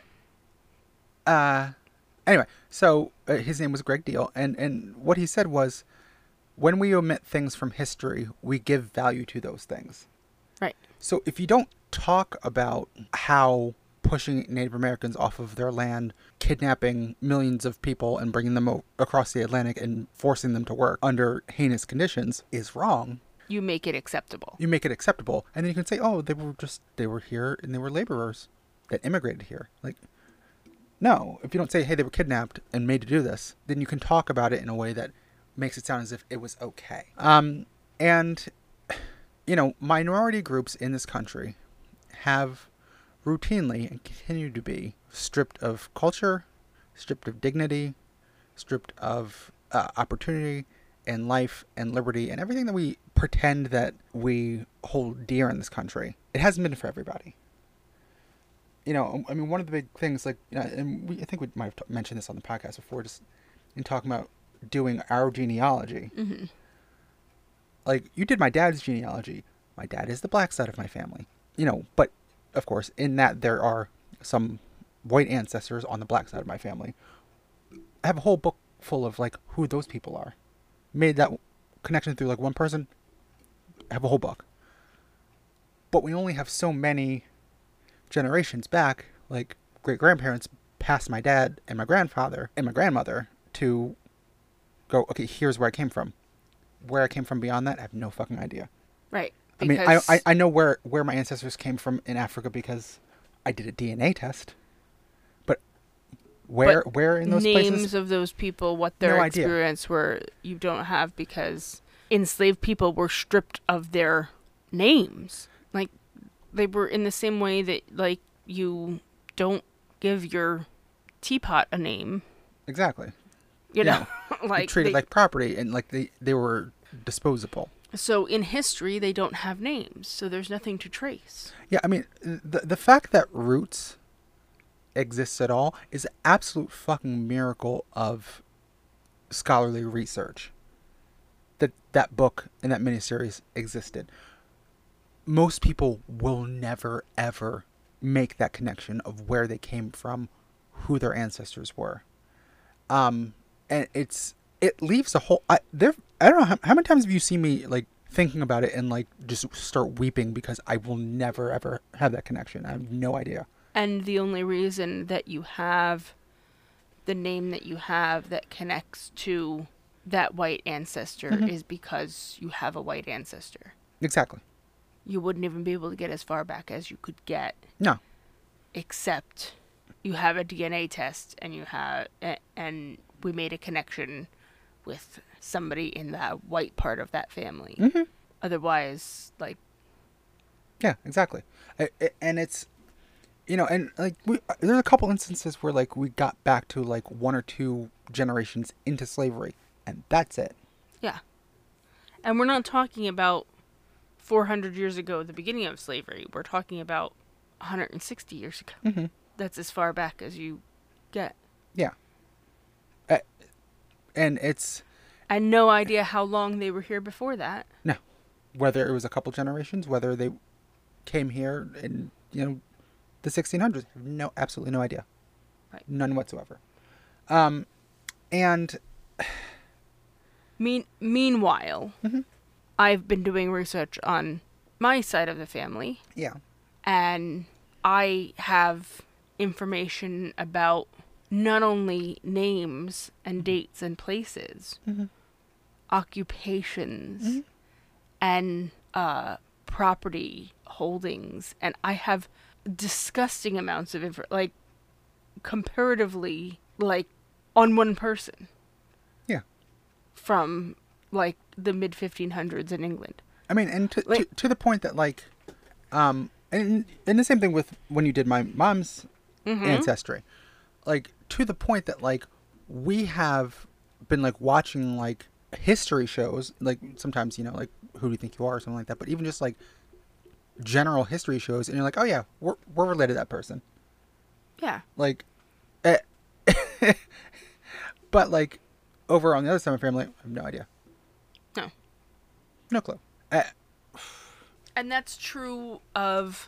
S1: uh, anyway, so uh, his name was Greg Deal, and and what he said was, when we omit things from history, we give value to those things.
S2: Right.
S1: So if you don't talk about how pushing Native Americans off of their land, kidnapping millions of people and bringing them o- across the Atlantic and forcing them to work under heinous conditions is wrong,
S2: You make it acceptable.
S1: you make it acceptable. And then you can say, oh, they were just, they were here and they were laborers that immigrated here. Like, no, if you don't say, hey, they were kidnapped and made to do this, then you can talk about it in a way that makes it sound as if it was okay. Um, and, you know, minority groups in this country have routinely and continue to be stripped of culture, stripped of dignity, stripped of uh, opportunity and life and liberty and everything that we pretend that we hold dear in this country. It hasn't been for everybody. You know, I mean, one of the big things, like, you know, and we, I think we might have t- mentioned this on the podcast before, just in talking about doing our genealogy.
S2: Mm-hmm.
S1: Like, you did my dad's genealogy. My dad is the black side of my family. You know, but, of course, in that there are some white ancestors on the black side of my family. I have a whole book full of, like, who those people are. Made that connection through, like, one person. I have a whole book. But we only have so many generations back, like, great-grandparents past my dad and my grandfather and my grandmother to go, okay, here's where I came from. Where I came from beyond that, I have no fucking idea.
S2: Right.
S1: I mean, I, I I know where, where my ancestors came from in Africa because I did a D N A test. But where
S2: But
S1: where in those
S2: names
S1: places?
S2: of those people, what their
S1: No idea.
S2: experience were, you don't have, because enslaved people were stripped of their names. Like, they were in the same way that, like, you don't give your teapot a name.
S1: Exactly.
S2: You
S1: Yeah.
S2: know,
S1: Like
S2: like
S1: treated
S2: they-
S1: like property and like they, they were disposable.
S2: So in history, they don't have names, so there's nothing to trace.
S1: Yeah, I mean, the the fact that roots exists at all is an absolute fucking miracle of scholarly research that that book and that miniseries existed. Most people will never, ever make that connection of where they came from, who their ancestors were. Um, and it's, it leaves a whole, I, there, I don't know, how, how many times have you seen me, like, thinking about it and, like, just start weeping because I will never, ever have that connection. I have no idea.
S2: And the only reason that you have the name that you have that connects to that white ancestor mm-hmm. is because you have a white ancestor.
S1: Exactly.
S2: You wouldn't even be able to get as far back as you could get.
S1: No.
S2: Except you have a D N A test and you have, and we made a connection with somebody in the white part of that family.
S1: Mm-hmm.
S2: Otherwise, like.
S1: Yeah, exactly. I, I, and it's, you know, and like we, there's a couple instances where like we got back to like one or two generations into slavery, and that's it.
S2: Yeah. And we're not talking about four hundred years ago, the beginning of slavery. We're talking about one hundred sixty years ago.
S1: Mm-hmm.
S2: That's as far back as you get.
S1: Yeah. Uh, and it's...
S2: And no idea how long they were here before that.
S1: No. Whether it was a couple generations, whether they came here in, you know, the sixteen hundreds. No, absolutely no idea.
S2: Right.
S1: None whatsoever. Um, and...
S2: Mean, meanwhile...
S1: Mm-hmm.
S2: I've been doing research on my side of the family.
S1: Yeah.
S2: And I have information about not only names and dates and places,
S1: mm-hmm.
S2: occupations,
S1: mm-hmm.
S2: and uh, property holdings. And I have disgusting amounts of info, like, comparatively, like, on one person.
S1: Yeah.
S2: From, like, the mid fifteen hundreds in England.
S1: I mean, and to,
S2: like,
S1: to to the point that like, um, and and the same thing with when you did my mom's mm-hmm. ancestry, like to the point that like we have been like watching like history shows, like sometimes you know like Who Do You Think You Are or something like that, but even just like general history shows, and you're like, oh yeah, we're we're related to that person.
S2: Yeah.
S1: Like, eh, but like over on the other side of my family, I have no idea.
S2: No.
S1: No clue. Uh,
S2: and that's true of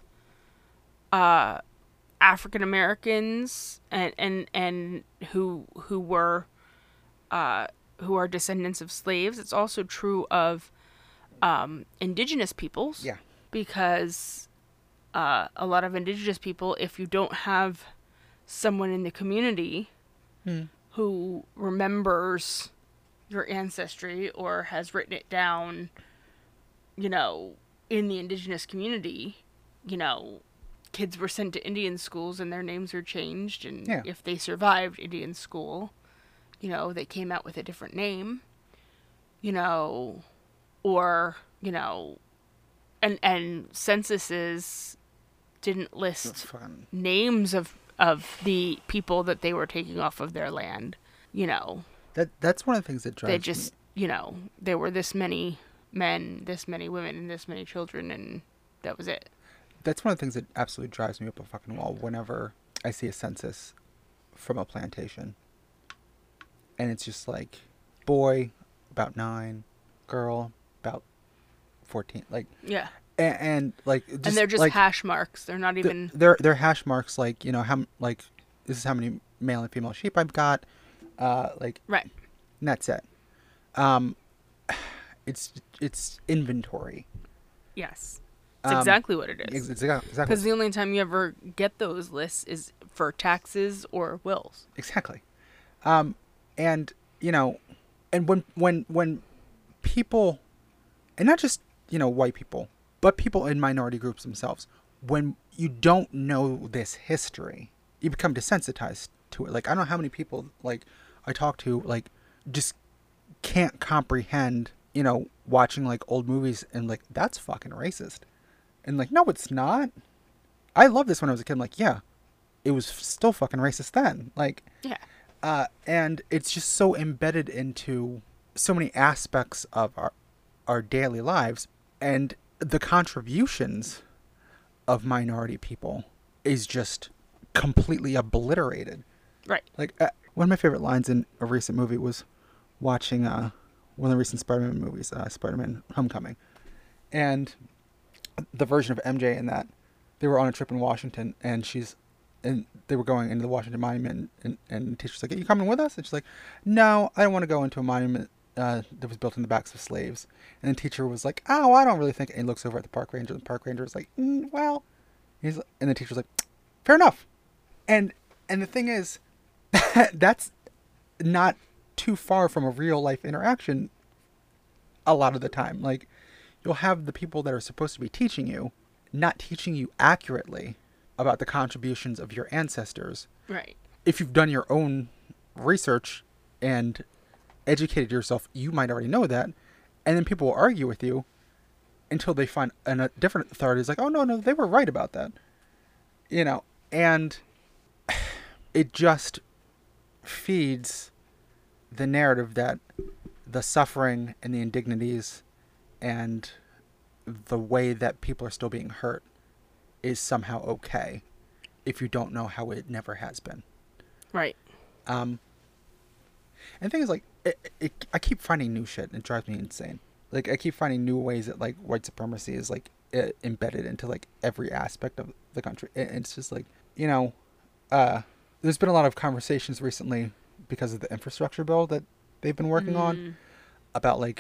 S2: uh, African Americans and, and and who who were uh, who are descendants of slaves. It's also true of um, indigenous peoples.
S1: Yeah.
S2: Because uh, a lot of indigenous people, if you don't have someone in the community
S1: hmm.
S2: who remembers your ancestry or has written it down, you know, in the indigenous community, you know, kids were sent to Indian schools and their names were changed. And
S1: yeah.
S2: if they survived Indian school, you know, they came out with a different name, you know, or, you know, and, and censuses didn't list names of, of the people that they were taking off of their land, you know.
S1: That that's one of the things that drives
S2: They just,
S1: me.
S2: you know, there were this many men, this many women, and this many children, and that was it.
S1: That's one of the things that absolutely drives me up a fucking wall whenever I see a census from a plantation. And it's just like, boy, about nine, girl, about fourteen. Like,
S2: yeah.
S1: And, and like, just,
S2: and they're just
S1: like,
S2: hash marks. They're not even.
S1: They're they're hash marks. Like, you know, how like this is how many male and female sheep I've got. Uh, like,
S2: right.
S1: And that's it. Um, it's it's inventory.
S2: Yes, it's
S1: um,
S2: exactly what it is.
S1: Exactly.
S2: Because the only time you ever get those lists is for taxes or wills.
S1: Exactly. Um, and you know, and when when when people, and not just you know white people, but people in minority groups themselves, when you don't know this history, you become desensitized to it. Like, I don't know how many people like I talk to like just can't comprehend, you know, watching like old movies and like, that's fucking racist. And like, no, it's not. I loved this when I was a kid. I'm like, yeah, it was still fucking racist then. Like,
S2: yeah.
S1: Uh, and it's just so embedded into so many aspects of our our daily lives, and the contributions of minority people is just completely obliterated.
S2: Right.
S1: Like, uh, one of my favorite lines in a recent movie was, watching uh, one of the recent Spider-Man movies, uh, Spider-Man Homecoming. And the version of M J in that, they were on a trip in Washington, and she's, and they were going into the Washington Monument, and, and the teacher's like, "Are you coming with us?" And she's like, "No, I don't want to go into a monument uh, that was built in the backs of slaves." And the teacher was like, "Oh, I don't really think," and he looks over at the park ranger, and the park ranger is like, mm, "Well," he's, and the teacher's like, "Fair enough." And, and the thing is, that's not too far from a real life interaction a lot of the time. Like, you'll have the people that are supposed to be teaching you not teaching you accurately about the contributions of your ancestors.
S2: Right.
S1: If you've done your own research and educated yourself, you might already know that. And then people will argue with you until they find an, a different authority is like, "Oh, no, no, they were right about that." You know, and it just feeds the narrative that the suffering and the indignities and the way that people are still being hurt is somehow okay if you don't know how it never has been.
S2: Right.
S1: Um, and the thing is, like, it, it, I keep finding new shit, and it drives me insane. Like, I keep finding new ways that, like, white supremacy is, like, I- embedded into, like, every aspect of the country. And it's just, like, you know, uh, there's been a lot of conversations recently because of the infrastructure bill that they've been working
S2: Mm.
S1: on about, like,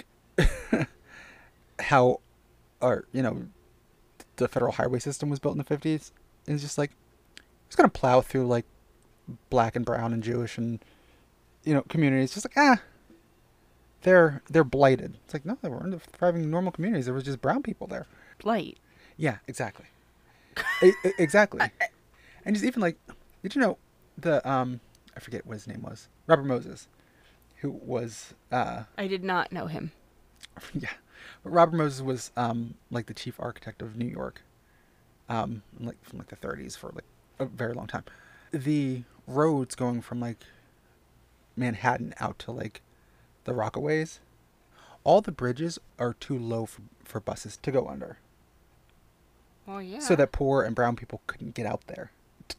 S1: how, or, you know, the federal highway system was built in the fifties. And it's just, like, it's going to plow through, like, black and brown and Jewish and, you know, communities. Just like, ah, they're they're blighted. It's like, no, they weren't thriving normal communities. There was just brown people there.
S2: Blight.
S1: Yeah, exactly. I, I- exactly. And just even like, did you know the um I forget what his name was, Robert Moses, who was uh
S2: I did not know him.
S1: yeah, but Robert Moses was um like the chief architect of New York, um like from like the thirties for like a very long time. The roads going from like Manhattan out to like the Rockaways, all the bridges are too low for, for buses to go under.
S2: Well, yeah.
S1: So that poor and brown people couldn't get out there.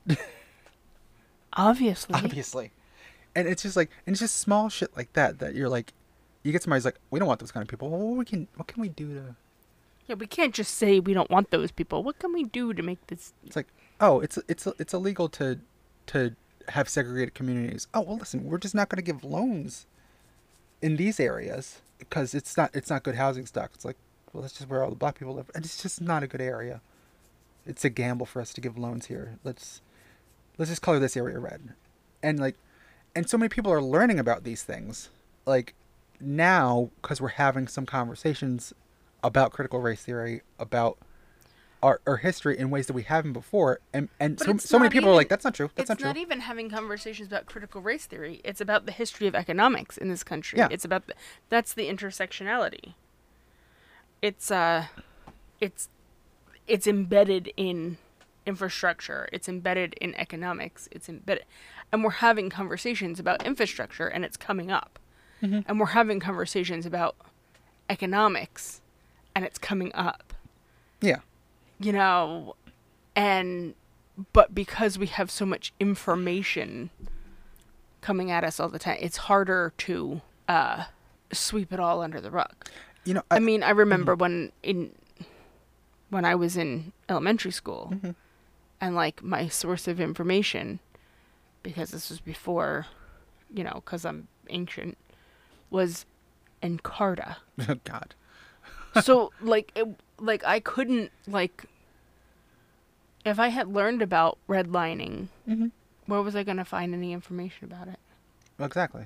S2: Obviously.
S1: Obviously. And it's just like, and it's just small shit like that that you're like, you get somebody's like, "We don't want those kind of people." Well, what we can, what can we do to?
S2: Yeah, we can't just say we don't want those people. What can we do to make this?
S1: It's like, oh, it's it's it's illegal to to have segregated communities. Oh, well, listen, we're just not going to give loans in these areas because it's not it's not good housing stock. It's like, well, that's just where all the black people live, and it's just not a good area. It's a gamble for us to give loans here. Let's let's just color this area red, and like, and so many people are learning about these things, like now because we're having some conversations about critical race theory, about our, our history in ways that we haven't before, and and
S2: But
S1: so
S2: it's
S1: so many
S2: not
S1: people are
S2: even-
S1: like, "That's not true. That's
S2: It's
S1: not true."
S2: not even having conversations about critical race theory. It's about the history of economics in this country.
S1: Yeah.
S2: It's about the, that's the intersectionality. It's uh, it's it's embedded in infrastructure. It's embedded in economics. It's embedded, and we're having conversations about infrastructure, and it's coming up,
S1: Mm-hmm.
S2: and we're having conversations about economics, and it's coming up.
S1: Yeah.
S2: You know, and but because we have so much information coming at us all the time, it's harder to uh sweep it all under the rug.
S1: You know,
S2: I,
S1: I,
S2: mean, I remember when in when I was in elementary school,
S1: Mhm.
S2: and like my source of information, because this was before, you know, because I'm ancient, was Encarta.
S1: God.
S2: So like it, like I couldn't like if I had learned about redlining,
S1: Mm-hmm.
S2: where was I going to find any information about it?
S1: Exactly.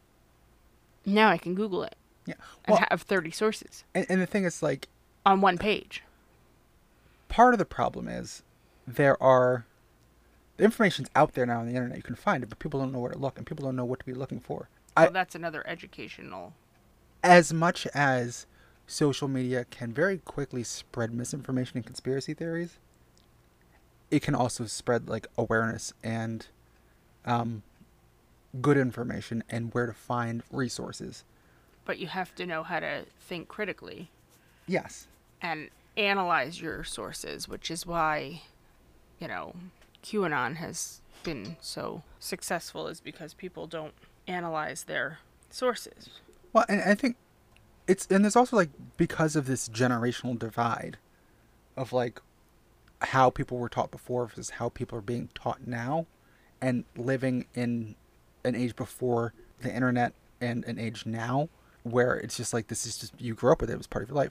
S2: Now I can Google it
S1: Yeah.
S2: and
S1: Well,
S2: have thirty sources
S1: and, and the thing is, like,
S2: on one page.
S1: part of the problem is there are the information's out there now on the internet. You can find it, but people don't know where to look, and people don't know what to be looking for. I-
S2: Well, that's another educational.
S1: As much as social media can very quickly spread misinformation and conspiracy theories, it can also spread like awareness and um, good information and where to find resources.
S2: But you have to know how to think critically
S1: Yes.
S2: and analyze your sources, which is why, you know, QAnon has been so successful, is because people don't analyze their Sources.
S1: Well, and I think it's, and there's also like, because of this generational divide of like how people were taught before versus how people are being taught now, and living in an age before the internet and an age now where it's just like, this is just, you grew up with it, it was part of your life.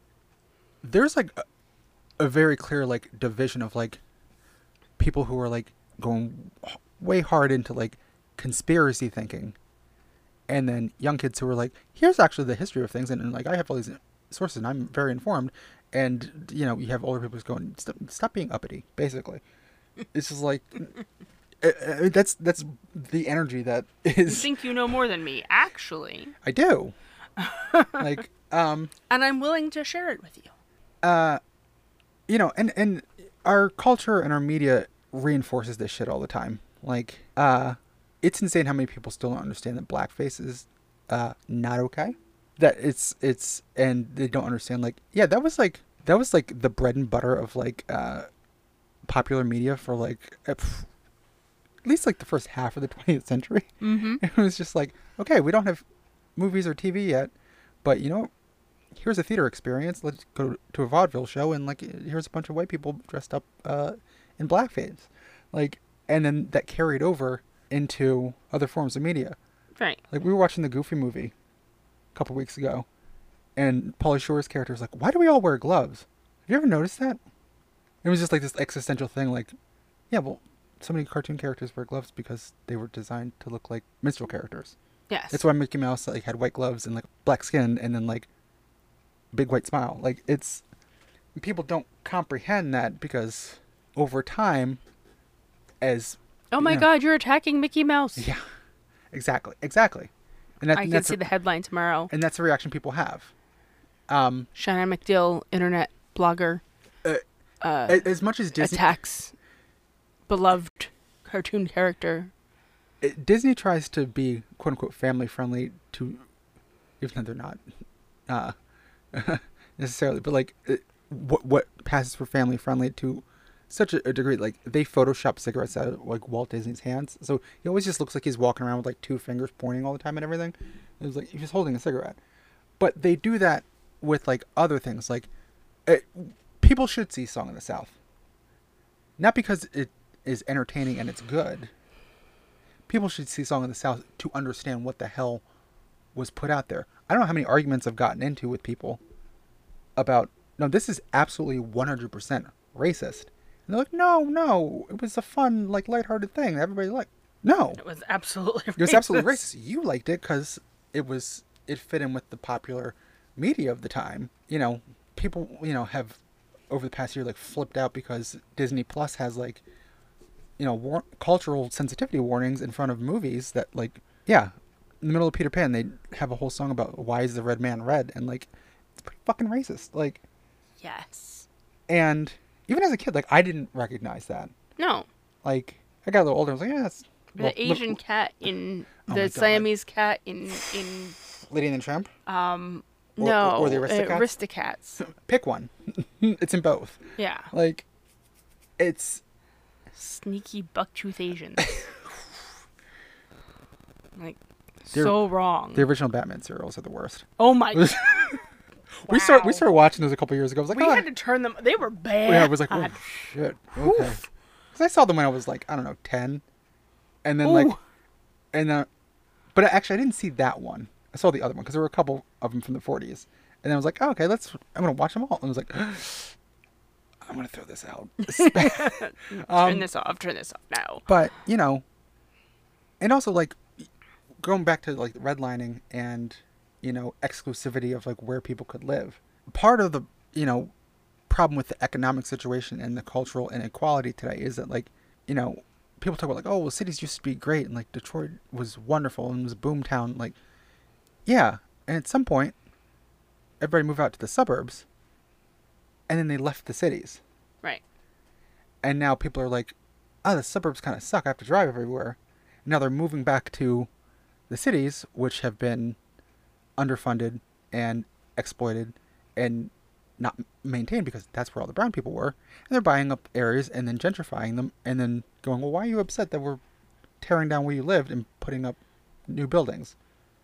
S1: There's like a, a very clear like division of like people who are like going way hard into like conspiracy thinking, and then young kids who are like, here's actually the history of things, and, and like I have all these sources and I'm very informed. And you know, you have older people who's going, stop, stop being uppity, basically. It's just like uh, uh, that's that's the energy that is.
S2: You think you know more than me, actually.
S1: I do. Like, um,
S2: and I'm willing to share it with you.
S1: Uh, you know, and and our culture and our media reinforces this shit all the time. Like, uh, it's insane how many people still don't understand that blackface is uh not okay. That it's it's and they don't understand, like, yeah, that was like that was like the bread and butter of like uh popular media for like at least like the first half of the twentieth century.
S2: Mm-hmm.
S1: It was just like, okay, we don't have movies or T V yet, but you know, here's a theater experience. Let's go to a vaudeville show, and like, here's a bunch of white people dressed up uh in blackface, like, and then that carried over into other forms of media.
S2: Right.
S1: Like, we were watching the Goofy movie a couple weeks ago, and Pauly Shore's character was like, why do we all wear gloves? Have you ever noticed that? It was just like this existential thing, like, yeah, well, so many cartoon characters wear gloves because they were designed to look like minstrel characters.
S2: Yes.
S1: That's why Mickey Mouse like had white gloves and like black skin and then like big white smile. Like, it's, people don't comprehend that because over time, as
S2: oh my
S1: you know,
S2: God, you're attacking Mickey Mouse.
S1: yeah, exactly, exactly. And that,
S2: I
S1: and
S2: can
S1: that's
S2: see
S1: a,
S2: the headline tomorrow.
S1: and that's the reaction people have. Um,
S2: Shannon McDill, internet blogger,
S1: uh,
S2: uh,
S1: as much as Disney
S2: attacks beloved cartoon character.
S1: it, Disney tries to be quote unquote family friendly to, even though they're not, uh, necessarily, but like it, what what passes for family friendly to such a, a degree, like they Photoshop cigarettes out of like Walt Disney's hands, so he always just looks like he's walking around with like two fingers pointing all the time and everything. It was like he's holding a cigarette, but they do that with like other things. Like, it, people should see Song of the South, not because it is entertaining and it's good. People should see Song of the South to understand what the hell was put out there. I don't know how many arguments I've gotten into with people about, no, this is absolutely one hundred percent racist. And they're like, no, no, it was a fun, like, lighthearted thing that everybody liked. No.
S2: It was absolutely racist.
S1: It was absolutely racist. You liked it because it was, it fit in with the popular media of the time. You know, people, you know, have over the past year, like, flipped out because Disney Plus has, like, you know, war- cultural sensitivity warnings in front of movies that, like, yeah, in the middle of Peter Pan, they have a whole song about why is the red man red, and like, it's pretty fucking racist. Like,
S2: Yes.
S1: and even as a kid, like, I didn't recognize that.
S2: No.
S1: Like, I got a little older, I was like, yeah, that's
S2: The
S1: well,
S2: Asian
S1: look,
S2: cat in
S1: Oh
S2: the
S1: my God.
S2: Siamese cat in in
S1: Lady and the Tramp.
S2: um
S1: Or-
S2: no
S1: or the
S2: uh,
S1: Aristocats?
S2: Aristocats.
S1: Pick one. It's in both.
S2: Yeah.
S1: Like, it's
S2: Sneaky bucktooth Asians. Like,
S1: They're-
S2: so wrong.
S1: the original Batman serials are the worst.
S2: Oh my.
S1: We started we
S2: Wow.
S1: started watching those a couple years ago. I was like,
S2: We
S1: oh,
S2: had to turn them. They were bad.
S1: yeah, I was like, oh shit, okay. Because I saw them when I was like, I don't know, ten, and then like,
S2: Ooh.
S1: and then, but actually I didn't see that one. I saw the other one because there were a couple of them from the forties, and then I was like, oh, okay, let's. I'm gonna watch them all. And I was like, I'm gonna throw this out.
S2: turn
S1: um,
S2: this off. Turn this off now.
S1: but you know, and also like going back to like redlining and you know exclusivity of like where people could live. Part of the you know problem with the economic situation and the cultural inequality today is that like you know people talk about like, oh well, cities used to be great and like Detroit was wonderful and was a boom town. Like, yeah, and at some point everybody moved out to the suburbs and then they left the cities,
S2: Right.
S1: and now people are like, oh, the suburbs kind of suck, I have to drive everywhere. Now they're moving back to the cities, which have been underfunded and exploited and not maintained because that's where all the brown people were. And they're buying up areas and then gentrifying them and then going, well, why are you upset that we're tearing down where you lived and putting up new buildings?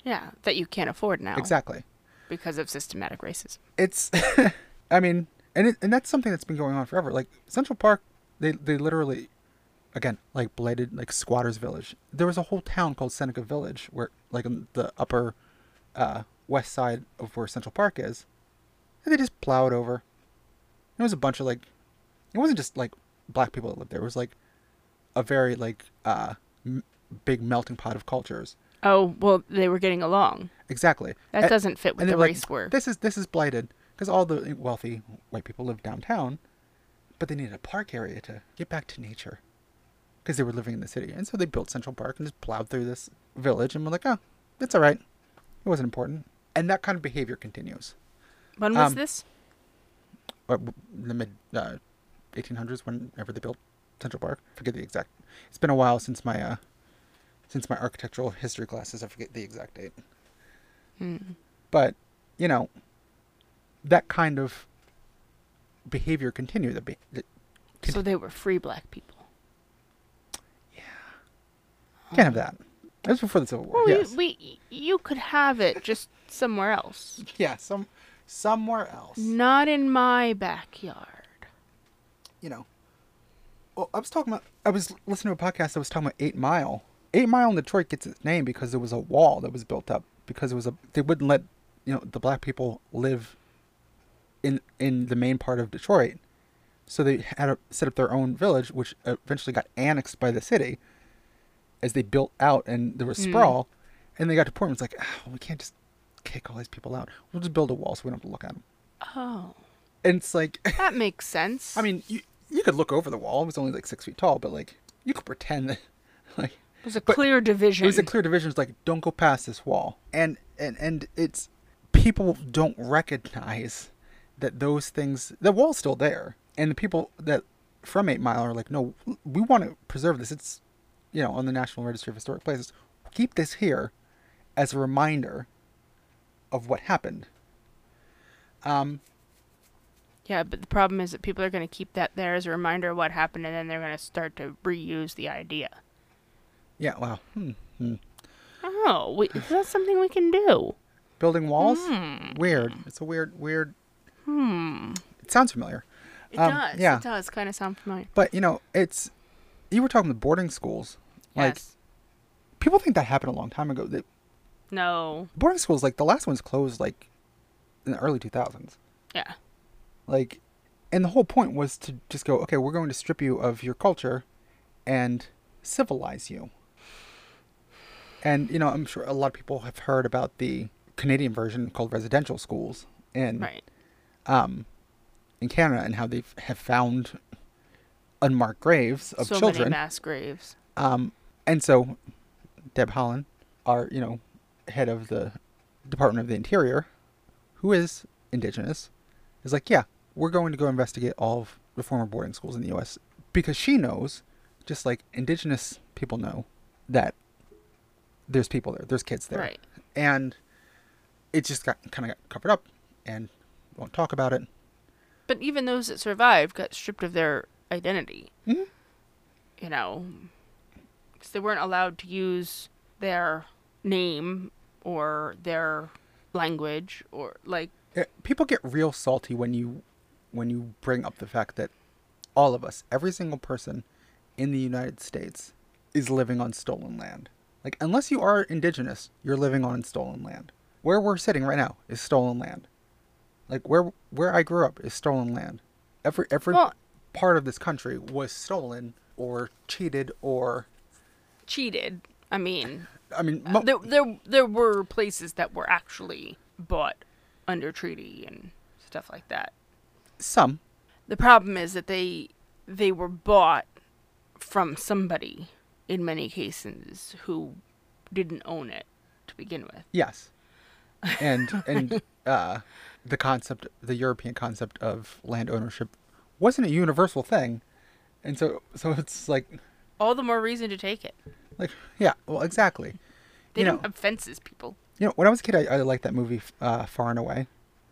S2: Yeah, that you can't afford now.
S1: Exactly.
S2: Because of systematic racism.
S1: It's, I mean, and it, and that's something that's been going on forever. Like Central Park, they they literally, again, like blighted, like squatters village. There was a whole town called Seneca Village, where like in the upper uh, west side of where Central Park is, and they just plowed over. There was a bunch of like, it wasn't just like black people that lived there. It was like a very like uh, m- big melting pot of cultures.
S2: Oh, well, they were getting along.
S1: Exactly.
S2: That
S1: and,
S2: doesn't fit with
S1: and
S2: the
S1: like,
S2: race war.
S1: This is this is blighted because all the wealthy white people live downtown, but they needed a park area to get back to nature because they were living in the city, and so they built Central Park and just plowed through this village, and we're like, oh, it's all right. It wasn't important, and that kind of behavior continues.
S2: When was
S1: um,
S2: this?
S1: In the mid uh, eighteen hundreds, whenever they built Central Park. I forget the exact. It's been a while since my uh, since my architectural history classes. I forget the exact date.
S2: Hmm.
S1: But you know, that kind of behavior continued. The be- the,
S2: So they were free black people.
S1: Can't have that. That was before the Civil War.
S2: Well,
S1: yes.
S2: we, we you could have it just somewhere else.
S1: Yeah. Some somewhere else.
S2: Not in my backyard.
S1: You know. Well, I was talking about. I was listening to a podcast that was talking about Eight Mile. Eight Mile in Detroit gets its name because there was a wall that was built up because it was a. They wouldn't let you know the black people live in in the main part of Detroit, so they had to set up their own village, which eventually got annexed by the city. As they built out and there was sprawl, mm. and they got to Portland, it's like, oh, we can't just kick all these people out. We'll just build a wall so we don't have to look at them.
S2: Oh.
S1: And it's like...
S2: That makes sense.
S1: I mean, you, you could look over the wall. It was only like six feet tall, but like, you could pretend that, like...
S2: It was a clear division.
S1: It was a clear division. It's like, don't go past this wall. And, and, and it's... People don't recognize that those things... The wall's still there. And the people that from Eight Mile are like, no, we want to preserve this. It's... you know, on the National Registry of Historic Places, keep this here as a reminder of what happened. Um,
S2: yeah, but the problem is that people are going to keep that there as a reminder of what happened, and then they're going to start to reuse the idea.
S1: Yeah, wow. Hmm. Hmm.
S2: Oh, we, is that something we can do?
S1: Building walls?
S2: Hmm.
S1: Weird. It's a weird, weird...
S2: Hmm.
S1: It sounds familiar.
S2: It
S1: um,
S2: does.
S1: Yeah.
S2: It does kind of sound familiar.
S1: But, you know, it's... You were talking about boarding schools. Like,
S2: Yes.
S1: people think that happened a long time ago. That
S2: No.
S1: boarding schools, like, the last one's closed, like, in the early two thousands.
S2: Yeah.
S1: Like, and the whole point was to just go, okay, we're going to strip you of your culture and civilize you. And, you know, I'm sure a lot of people have heard about the Canadian version called residential schools in,
S2: Right.
S1: um, in Canada, and how they have found unmarked graves of
S2: so
S1: children.
S2: many mass graves.
S1: Um, and so Deb Haaland, our, you know, head of the Department of the Interior, who is Indigenous, is like, yeah, we're going to go investigate all of the former boarding schools in the U S because she knows, just like Indigenous people know, that there's people there, there's kids there.
S2: Right.
S1: And it just got kind of got covered up and won't talk about it.
S2: But even those that survived got stripped of their identity.
S1: Mm-hmm.
S2: You know, because they weren't allowed to use their name or their language or like.
S1: People get real salty when you when you bring up the fact that all of us, every single person in the United States, is living on stolen land. Like, unless you are Indigenous, you're living on stolen land. Where we're sitting right now is stolen land. Like, where where I grew up is stolen land. Every every
S2: Well,
S1: part of this country was stolen or cheated or...
S2: cheated. I mean,
S1: I mean... Mo-
S2: there, there, there were places that were actually bought under treaty and stuff like that.
S1: Some.
S2: The problem is that they they were bought from somebody, in many cases, who didn't own it to begin with.
S1: Yes. And and uh, the concept, the European concept of land ownership wasn't a universal thing. And so so it's like...
S2: All the more reason to take it.
S1: Like, yeah, well, exactly.
S2: They
S1: you
S2: don't
S1: know,
S2: have fences, people.
S1: You know, when I was a kid, I, I liked that movie, uh, Far and Away.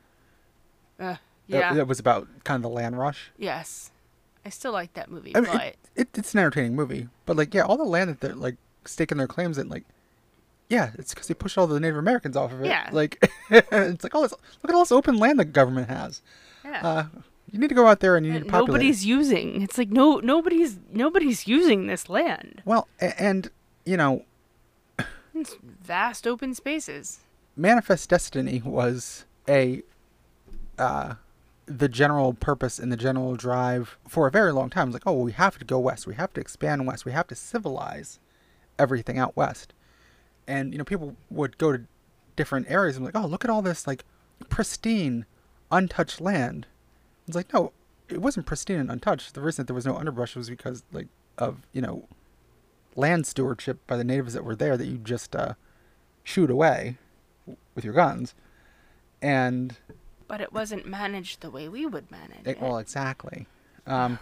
S2: Uh, yeah.
S1: It, it was about kind of the land rush.
S2: Yes. I still like that movie,
S1: I mean,
S2: but...
S1: it, it, it's an entertaining movie. But, like, yeah, all the land that they're, like, staking their claims in, like, Yeah, it's because they pushed all the Native Americans off of it.
S2: Yeah.
S1: Like, it's like, oh, this, look at all this open land the government has.
S2: Yeah.
S1: Uh, you need to go out there and you need
S2: that
S1: to populate.
S2: nobody's using. It's like no nobody's nobody's using this land.
S1: Well, a- and, you know,
S2: It's vast open spaces.
S1: Manifest Destiny was a uh, the general purpose and the general drive for a very long time. It's like, oh, well, we have to go west. We have to expand west. We have to civilize everything out west. And, you know, people would go to different areas and be like, oh, look at all this, like, pristine, untouched land. It's like, no, it wasn't pristine and untouched. The reason that there was no underbrush was because, like, of, you know, land stewardship by the natives that were there that you just uh, shoot away with your guns. And
S2: But it wasn't managed the way we would manage
S1: it,
S2: it.
S1: well, exactly. Um,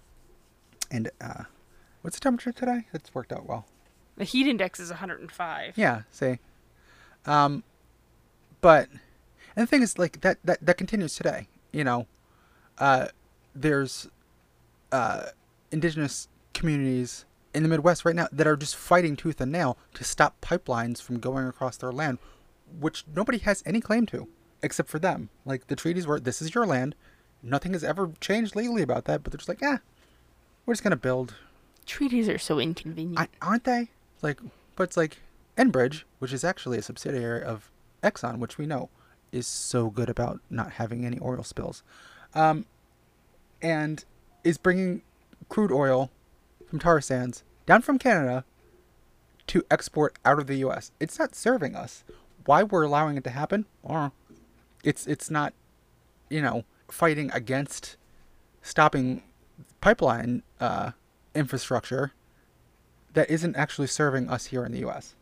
S1: and uh, what's the temperature today? It's worked out well.
S2: The heat index is one hundred five.
S1: Yeah, see. Um, but and the thing is, like that that that continues today. You know, uh, there's uh, indigenous communities in the Midwest right now that are just fighting tooth and nail to stop pipelines from going across their land, which nobody has any claim to except for them. Like the treaties were, this is your land. Nothing has ever changed legally about that, but they're just like, yeah, we're just gonna build.
S2: Treaties are so inconvenient.
S1: I, aren't they? Like, but it's like Enbridge, which is actually a subsidiary of Exxon, which we know is so good about not having any oil spills, um, and is bringing crude oil from tar sands down from Canada to export out of the U S. It's not serving us. Why we're allowing it to happen? Or it's it's not, you know, fighting against stopping pipeline uh, infrastructure that isn't actually serving us here in the U S.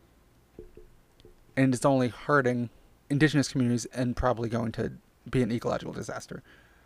S1: And it's only hurting indigenous communities and probably going to be an ecological disaster.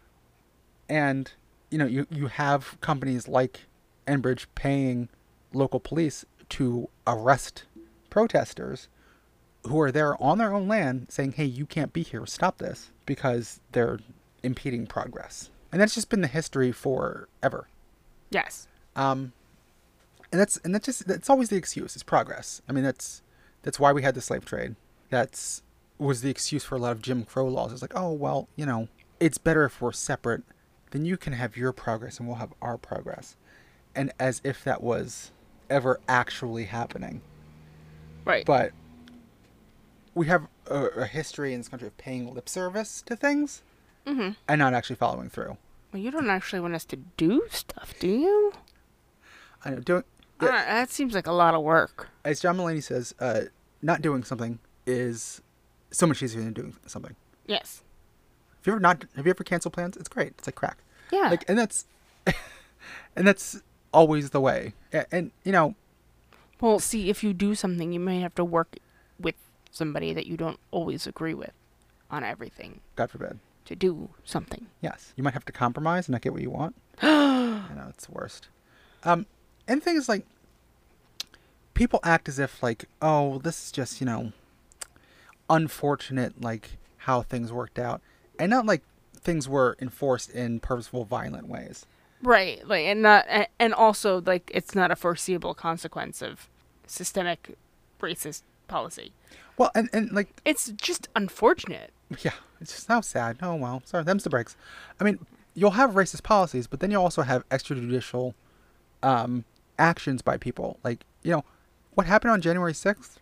S1: And, you know, you, you have companies like Enbridge paying local police to arrest protesters who are there on their own land saying, hey, you can't be here, stop this, because they're impeding progress. And that's just been the history forever.
S2: yes.
S1: Um, and that's and that's just that's always the excuse. It's progress. I mean, that's that's why we had the slave trade. That's was the excuse for a lot of Jim Crow laws. It's like, oh well, you know, it's better if we're separate. Then you can have your progress and we'll have our progress. And as if that was ever actually happening.
S2: Right.
S1: But we have a, a history in this country of paying lip service to things
S2: Mm-hmm.
S1: and not actually following through.
S2: Well, you don't actually want us to do stuff, do you?
S1: I know doing.
S2: Uh, that seems like a lot of work.
S1: As John Mulaney says, uh, not doing something is so much easier than doing something.
S2: Yes.
S1: Have you ever not? Have you ever canceled plans? It's great. It's like crack.
S2: Yeah.
S1: Like, and that's, and that's always the way. And, and you know,
S2: well, see, if you do something, you may have to work with somebody that you don't always agree with on everything
S1: God forbid.
S2: to do something.
S1: Yes, you might have to compromise and not get what you want. I know it's the worst. Um, and the thing is, like, people act as if like, oh, this is just, you know, unfortunate, like how things worked out, and not like things were enforced in purposeful, violent ways.
S2: Right. Like, and not, a- and also like it's not a foreseeable consequence of systemic racist policy.
S1: Well, and and like,
S2: It's just unfortunate.
S1: yeah, it's just how sad. Oh well, sorry, them's the breaks. I mean, you'll have racist policies, but then you'll also have extrajudicial um, actions by people. Like, you know, what happened on January sixth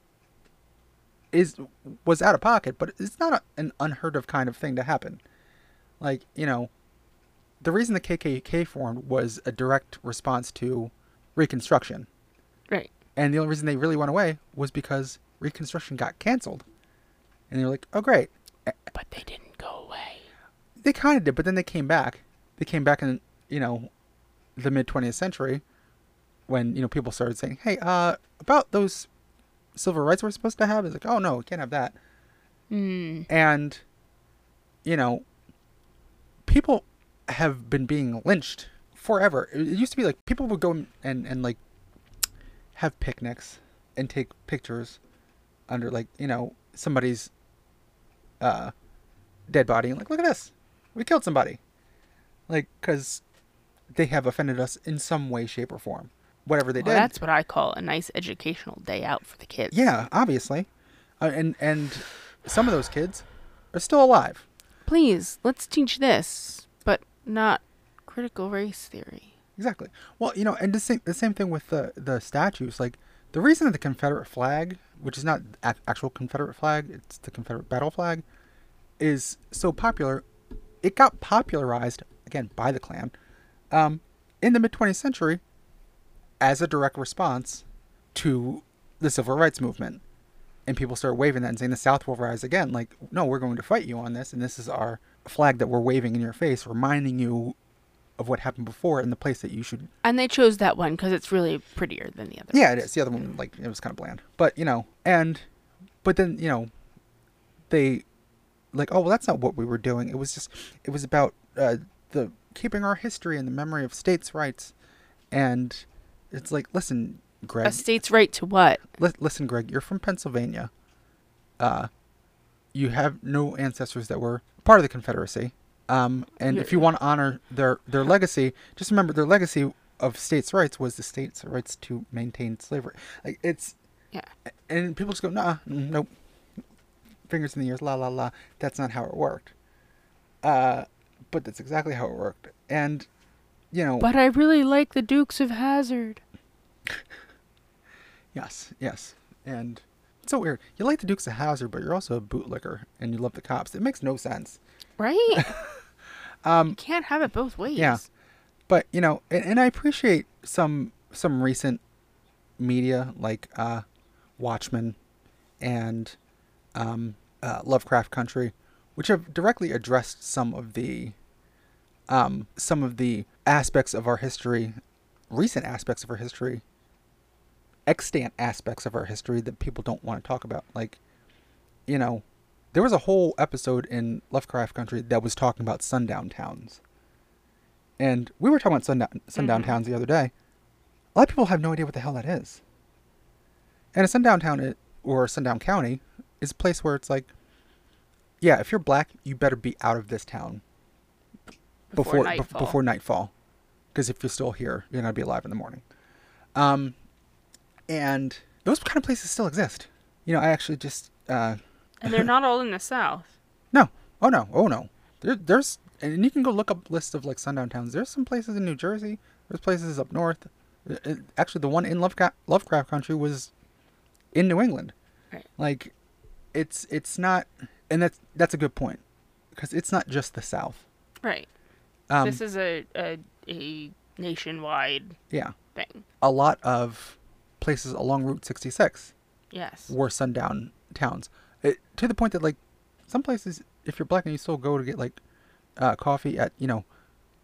S1: is was out of pocket, but it's not a, an unheard of kind of thing to happen. Like, you know, the reason the K K K formed was a direct response to Reconstruction.
S2: Right.
S1: And the only reason they really went away was because Reconstruction got canceled. And they were like, oh, great.
S2: But they didn't go away.
S1: They kind of did, but then they came back. They came back in, you know, the mid-twentieth century when, you know, people started saying, hey, uh, about those civil rights we're supposed to have. It's like, oh, no, we can't have that.
S2: Mm.
S1: And, you know, people have been being lynched forever. It used to be like people would go and, and like, have picnics and take pictures under, like, you know, somebody's uh, dead body. And like, look at this. We killed somebody. Like, because they have offended us in some way, shape, or form. whatever they
S2: Well,
S1: did.
S2: that's what I call a nice educational day out for the kids.
S1: Yeah, obviously. Uh, and and some of those kids are still alive.
S2: Please, let's teach this, but not critical race theory.
S1: Exactly. Well, you know, and the same, the same thing with the, the statues. Like, the reason that the Confederate flag, which is not ac- actual Confederate flag, it's the Confederate battle flag, is so popular, it got popularized, again, by the Klan, um, in the mid-twentieth century as a direct response to the Civil Rights Movement. And people started waving that and saying the South will rise again. Like, no, we're going to fight you on this, and this is our flag that we're waving in your face, reminding you of what happened before and the place that you should.
S2: And they chose that one because it's really prettier than the other.
S1: Yeah,
S2: ones.
S1: it is. The other one, like, it was kind of bland. But, you know, and, but then, you know, they, like, oh, well, that's not what we were doing. It was just, it was about uh, the keeping our history and the memory of states' rights. And it's like, listen, Greg.
S2: A state's right to what?
S1: Li- listen, Greg, you're from Pennsylvania. Uh, you have no ancestors that were part of the Confederacy. Um, and if you want to honor their, their legacy, just remember their legacy of states' rights was the states' rights to maintain slavery. Like, it's,
S2: Yeah.
S1: and people just go, nah, nope, fingers in the ears, la la la. That's not how it worked. Uh, but that's exactly how it worked. And, you know.
S2: But I really like the Dukes of Hazzard.
S1: Yes, yes. And it's so weird. You like the Dukes of Hazzard, but you're also a bootlicker, and you love the cops. It makes no sense.
S2: Right?
S1: um,
S2: you can't have it both ways.
S1: Yeah. But, you know, and, and I appreciate some some recent media like uh, Watchmen and um, uh, Lovecraft Country, which have directly addressed some of the um, some of the aspects of our history, recent aspects of our history, extant aspects of our history that people don't want to talk about. Like, you know, there was a whole episode in Lovecraft Country that was talking about sundown towns. And we were talking about sundown, sundown mm-hmm. towns the other day. A lot of people have no idea what the hell that is. And a sundown town, or sundown county, is a place where it's like, yeah, if you're black, you better be out of this town
S2: before
S1: before
S2: nightfall.
S1: B- before nightfall. Because if you're still here, you're going to be alive in the morning. Um, and those kind of places still exist. You know, I actually just... Uh,
S2: and they're not all in the South.
S1: No. Oh, no. Oh, no. There, there's... And you can go look up lists of, like, sundown towns. There's some places in New Jersey. There's places up north. It, actually, the one in Lovecraft, Lovecraft Country was in New England.
S2: Right.
S1: Like, it's it's not... And that's that's a good point. Because it's not just the South.
S2: Right.
S1: Um,
S2: this is a, a, a nationwide
S1: yeah.
S2: thing.
S1: A lot of places along Route sixty-six
S2: yes.
S1: were sundown towns. It, to the point that, like, some places, if you're black and you still go to get, like, uh, coffee at, you know,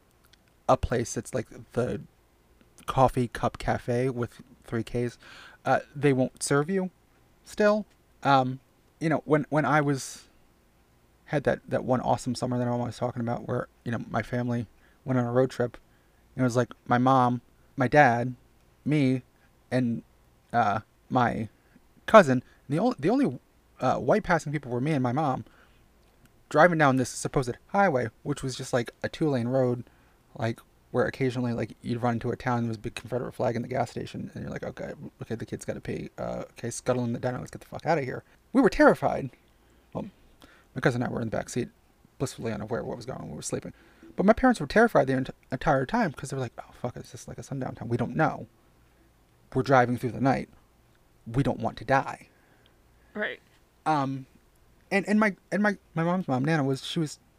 S1: a place that's like the Coffee Cup Cafe with three Ks, uh, they won't serve you still. Um, you know, when, when I was, had that, that one awesome summer that I was talking about where, you know, my family went on a road trip. And it was like my mom, my dad, me, and uh, my cousin. And the only, the only uh, white passing people were me and my mom. Driving down this supposed highway, which was just like a two-lane road, like where occasionally like you'd run into a town and there was a big Confederate flag in the gas station, and you're like, okay, okay, the kid's got to pay. Uh, okay, scuttle in the diner, let's get the fuck out of here. We were terrified. Well, my cousin and I were in the back seat, blissfully unaware of what was going on. We were sleeping, but my parents were terrified the ent- entire time because they were like, oh fuck, is this like a sundown town? We don't know. We're driving through the night. We don't want to die.
S2: Right.
S1: Um. And and my and my, my mom's mom, Nana, was she was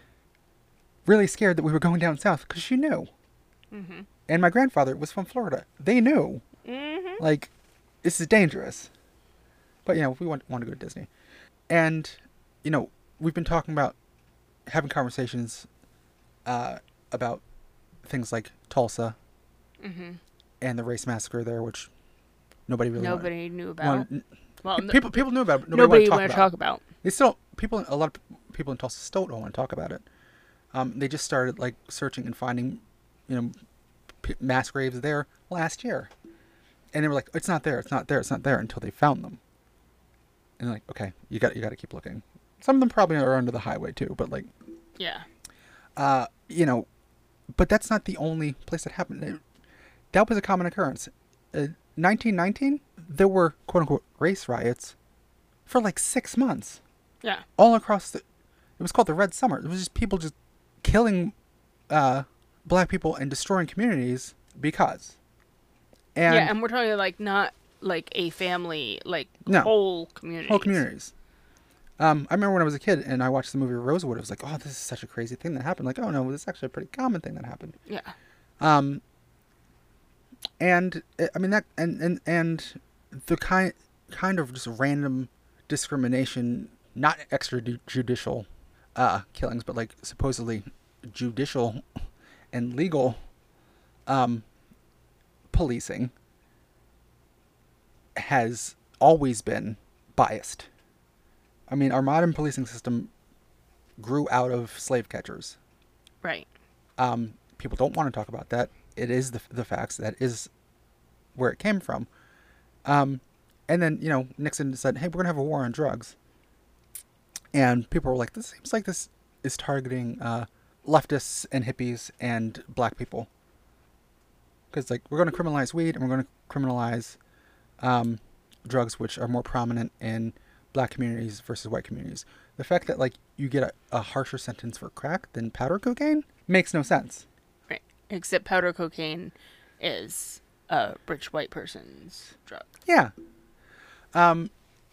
S1: really scared that we were going down south because she knew.
S2: Mm-hmm.
S1: And my grandfather was from Florida. They knew.
S2: Mm-hmm.
S1: Like, this is dangerous. But, you know, we want, want to go to Disney. And, you know, we've been talking about having conversations uh, about things like Tulsa
S2: mm-hmm.
S1: and the race massacre there, which nobody really
S2: Nobody
S1: wanted,
S2: knew about.
S1: wanted,
S2: well,
S1: people, people knew about it, but
S2: nobody
S1: nobody, wanted
S2: wanted
S1: to
S2: to
S1: talk
S2: talk
S1: about
S2: about.
S1: They still, people, a lot of people in Tulsa still don't want to talk about it. Um, they just started, like, searching and finding, you know, p- mass graves there last year. And they were like, it's not there, it's not there, it's not there, until they found them. And they're like, okay, you got you got to keep looking. Some of them probably are under the highway, too, but, like...
S2: Yeah.
S1: Uh, you know, but that's not the only place that happened. It, that was a common occurrence. Uh, nineteen nineteen, there were quote unquote race riots for like six months.
S2: Yeah.
S1: All across the. It was called the Red Summer. It was just people just killing uh, black people and destroying communities because. And
S2: yeah, and we're talking like not like a family, like
S1: No.
S2: whole communities.
S1: whole communities. Um, I remember when I was a kid and I watched the movie Rosewood. It was like, oh, this is such a crazy thing that happened. Like, oh no, this is actually a pretty common thing that happened.
S2: Yeah.
S1: Um, and uh, I mean that, and and and the kind kind of just random discrimination, not extrajudicial uh, killings, but like supposedly judicial and legal um, policing has always been biased. I mean, our modern policing system grew out of slave catchers.
S2: Right.
S1: Um, people don't want to talk about that. It is the the facts. That is where it came from. Um, and then, you know, Nixon said, hey, we're going to have a war on drugs. And people were like, this seems like this is targeting uh, leftists and hippies and black people. Because, like, we're going to criminalize weed and we're going to criminalize um, drugs which are more prominent in black communities versus white communities. The fact that, like, you get a, a harsher sentence for crack than powder cocaine makes no sense.
S2: Right. Except powder cocaine is a rich white person's drug.
S1: Yeah. Um,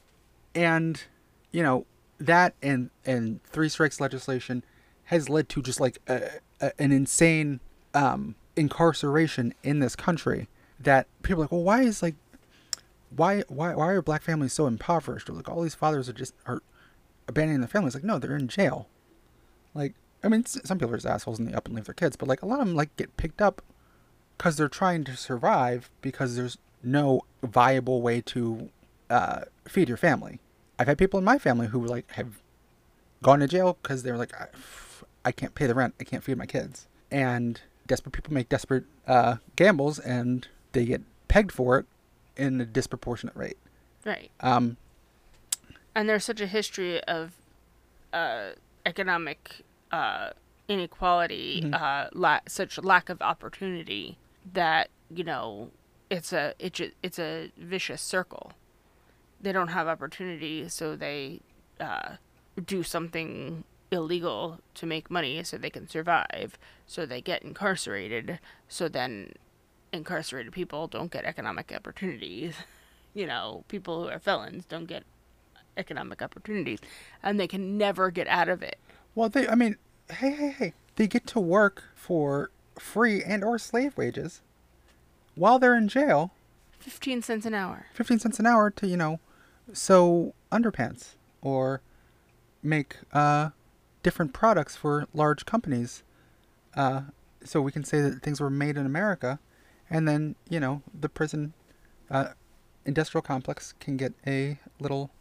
S1: and, you know, that and, and three strikes legislation has led to just like a, a, an insane um, incarceration in this country that people are like, well, why is like, why, why, why are black families so impoverished? Or like all these fathers are just, are abandoning their families. Like, no, they're in jail. Like, I mean, some people are just assholes and they up and leave their kids, but like a lot of them like get picked up because they're trying to survive because there's no viable way to uh, feed your family. I've had people in my family who like have gone to jail because they're like, I, I can't pay the rent, I can't feed my kids, and desperate people make desperate uh, gambles, and they get pegged for it in a disproportionate rate.
S2: Right.
S1: Um,
S2: and there's such a history of uh, economic uh, inequality,
S1: mm-hmm.
S2: uh, la- such lack of opportunity that, you know, it's a it's a, it's a vicious circle. They don't have opportunity, so they uh, do something illegal to make money so they can survive. So they get incarcerated. So then incarcerated people don't get economic opportunities. You know, people who are felons don't get economic opportunities. And they can never get out of it.
S1: Well, they, I mean, hey, hey, hey. They get to work for free and or slave wages while they're in jail.
S2: fifteen cents an hour.
S1: fifteen cents an hour to, you know, sew underpants or make uh, different products for large companies. Uh, so we can say that things were made in America, and then, you know, the prison uh, industrial complex can get a little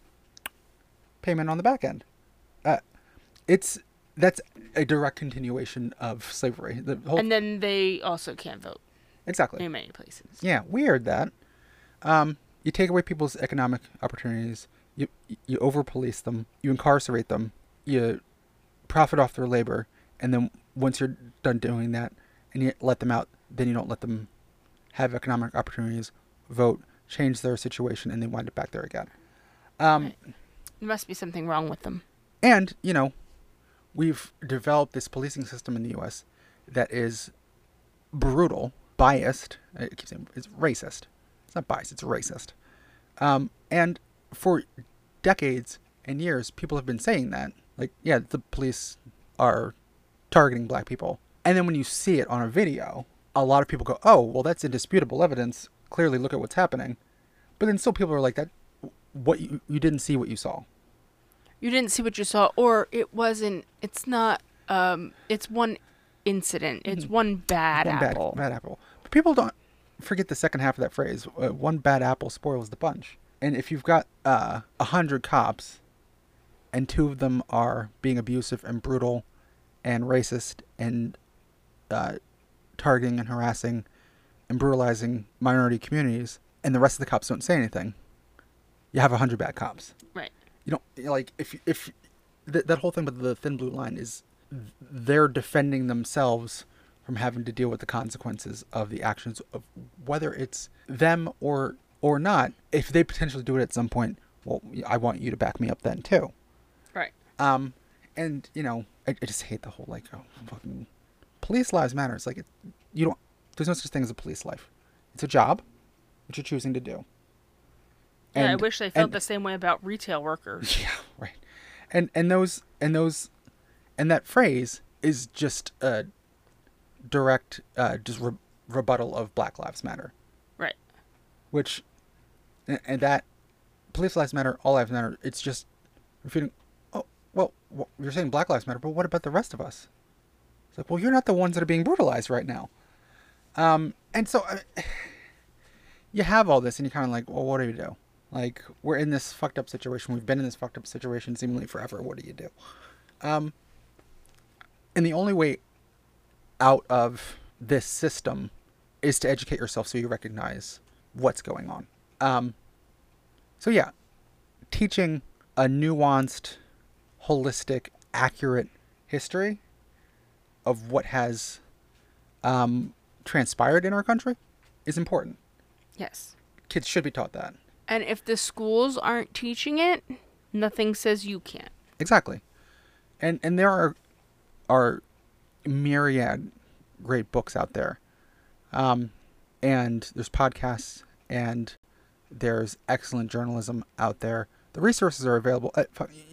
S1: payment on the back end. Uh, it's that's a direct continuation of slavery. The whole
S2: And then they also can't vote
S1: exactly
S2: in many places.
S1: Yeah, weird that. Um, you take away people's economic opportunities. You you over police them. You incarcerate them. You profit off their labor, and then once you're done doing that, and you let them out, then you don't let them have economic opportunities, vote, change their situation, and they wind up back there again. Um,
S2: Right. There must be something wrong with them.
S1: And you know, we've developed this policing system in the U S that is brutal, biased. I keep saying it's racist. It's not biased, it's racist. Um, and for decades and years, people have been saying that. Like, yeah, the police are targeting black people. And then when you see it on a video, a lot of people go, oh, well, that's indisputable evidence. Clearly, look at what's happening. But then still people are like, that. What you, you didn't see what you saw.
S2: You didn't see what you saw, or it wasn't, it's not, um, it's one incident. It's
S1: Mm-hmm.
S2: one bad
S1: one
S2: apple.
S1: Bad, bad apple. But people don't forget the second half of that phrase. Uh, one bad apple spoils the bunch. And if you've got uh, a hundred cops and two of them are being abusive and brutal and racist and uh, targeting and harassing and brutalizing minority communities, and the rest of the cops don't say anything, you have a hundred bad cops.
S2: Right.
S1: You don't, like, if, if th- that whole thing with the thin blue line is they're defending themselves from having to deal with the consequences of the actions of whether it's them or or not. If they potentially do it at some point, well, I want you to back me up then too.
S2: Right.
S1: Um, and you know, I, I just hate the whole like, oh, fucking police lives matter. It's like it, you don't. There's no such thing as a police life. It's a job that you're choosing to do.
S2: And, yeah, I
S1: and,
S2: wish they felt
S1: and,
S2: the same way about retail workers.
S1: Yeah, right. And and those and those and that phrase is just a direct, uh, just re- rebuttal of Black Lives Matter.
S2: Right.
S1: Which, and, and that police lives matter, all lives matter. It's just refuting. Oh well, well, you're saying Black Lives Matter, but what about the rest of us? It's like, well, you're not the ones that are being brutalized right now. Um, and so uh, you have all this, and you're kind of like, well, what do you do? Like, we're in this fucked up situation. We've been in this fucked up situation seemingly forever. What do you do? Um, and the only way out of this system is to educate yourself so you recognize what's going on. Um, so yeah, teaching a nuanced, holistic, accurate history of what has um, transpired in our country is important.
S2: Yes.
S1: Kids should be taught that.
S2: And if the schools aren't teaching it, nothing says you can't.
S1: Exactly. And and there are are myriad great books out there. Um, and there's podcasts and there's excellent journalism out there. The resources are available. Uh,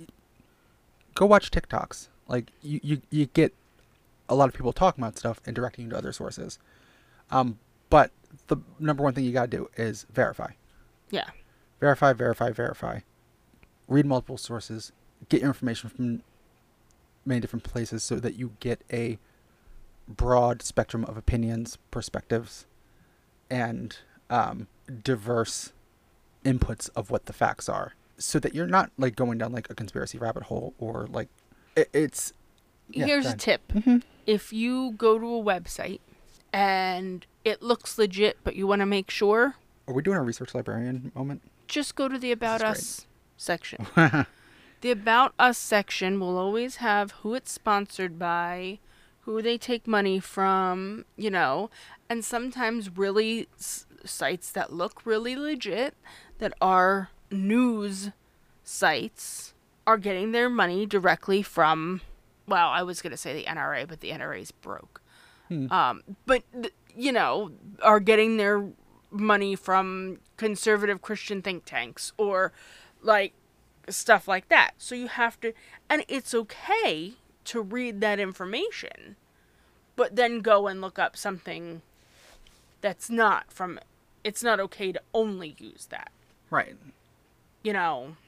S1: go watch TikToks. Like you, you, you get a lot of people talking about stuff and directing you to other sources. Um, but the number one thing you got to do is verify.
S2: Yeah.
S1: Verify, verify, verify. Read multiple sources. Get your information from many different places so that you get a broad spectrum of opinions, perspectives, and um, diverse inputs of what the facts are, so that you're not like going down like a conspiracy rabbit hole or like it, it's. Yeah,
S2: Here's a tip:
S1: mm-hmm.
S2: If you go to a website and it looks legit, but you want to make sure.
S1: Are we doing a research librarian moment?
S2: Just go to the About Us section. The About Us section will always have who it's sponsored by, who they take money from, you know, and sometimes really s- sites that look really legit, that are news sites, are getting their money directly from, well, I was going to say the N R A, but the N R A's broke.
S1: Hmm.
S2: Um, but, th- you know, are getting their money from conservative Christian think tanks or like stuff like that. So you have to, and it's okay to read that information, but then go and look up something that's not from, it's not okay to only use that.
S1: Right.
S2: You know,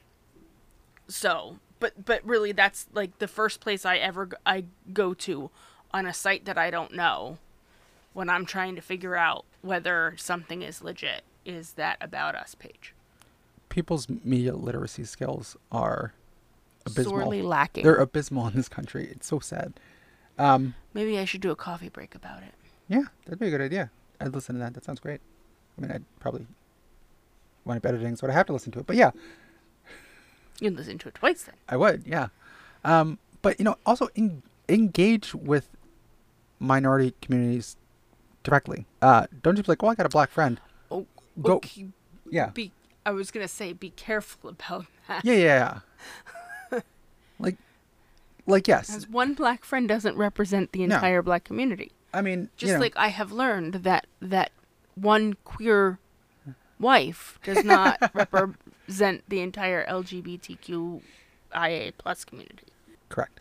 S2: so, but, but really that's like the first place I ever, g- I go to on a site that I don't know when I'm trying to figure out whether something is legit is that About Us page.
S1: People's media literacy skills are abysmal.
S2: Sorely lacking.
S1: They're abysmal in this country. It's so sad. Um,
S2: Maybe I should do a coffee break about it.
S1: yeah, that'd be a good idea. I'd listen to that. That sounds great. I mean, I'd probably wind up editing, so I'd have to listen to it. But yeah,
S2: You can listen to it twice then.
S1: I would. Yeah. Um, but, you know, also en- engage with minority communities directly. Uh, don't just be like, well, I got a black friend.
S2: Oh,
S1: Go.
S2: okay.
S1: Yeah.
S2: Be, I was going to say, be careful about that.
S1: Yeah, yeah, yeah. like, like, yes.
S2: As one black friend doesn't represent the
S1: No.
S2: entire black community.
S1: I mean,
S2: Just
S1: you know,
S2: like I have learned that that one queer wife does not represent the entire L G B T Q I A plus community.
S1: correct.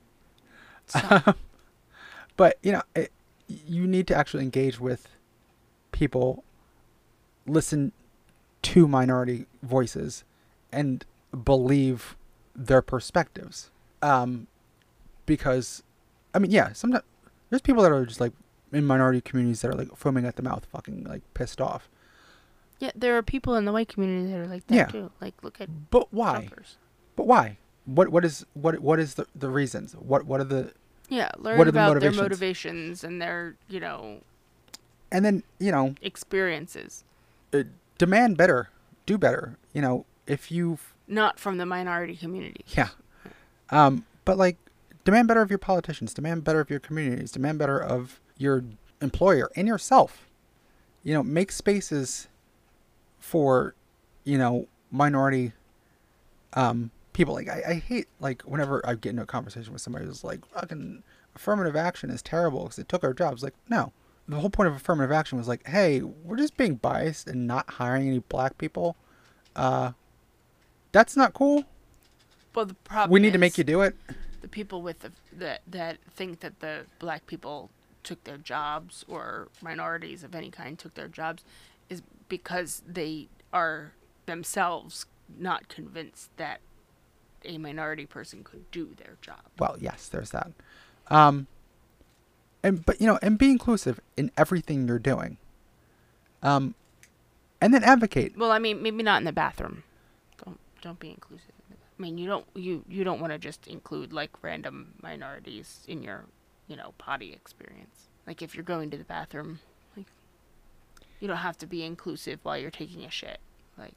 S2: So,
S1: But, you know, it, you need to actually engage with people, listen to minority voices, and believe their perspectives. Um, because, I mean, yeah, sometimes there's people that are just like in minority communities that are like foaming at the mouth, fucking like pissed off.
S2: yeah, there are people in the white community that are like that
S1: Yeah.
S2: too. Like, look at
S1: But why?
S2: Trumpers.
S1: But why? What what is what what is the, the reasons? What what are the
S2: Yeah, learn
S1: What are the
S2: about their
S1: motivations?
S2: motivations and their, you know,
S1: and then, you know,
S2: experiences.
S1: uh, demand better, do better. You know, if you
S2: Not from the minority community.
S1: yeah. Um, but like demand better of your politicians, demand better of your communities, demand better of your employer and yourself. You know, make spaces for, you know, minority um, people. Like, I, I hate, like, whenever I get into a conversation with somebody who's like, fucking affirmative action is terrible because it took our jobs. Like, no. The whole point of affirmative action was like, hey, we're just being biased and not hiring any black people. Uh, that's not cool.
S2: Well, the problem
S1: We need
S2: is
S1: to make you do it.
S2: the people with the, that that think that the black people took their jobs, or minorities of any kind took their jobs, is because they are themselves not convinced that a minority person could do their job.
S1: Well, yes, there's that. Um, and but you know, and be inclusive in everything you're doing. Um, and then advocate.
S2: Well, I mean, maybe not in the bathroom. Don't don't be inclusive. I mean, you don't you, you don't want to just include like random minorities in your, you know, potty experience. Like if you're going to the bathroom, like you don't have to be inclusive while you're taking a shit. Like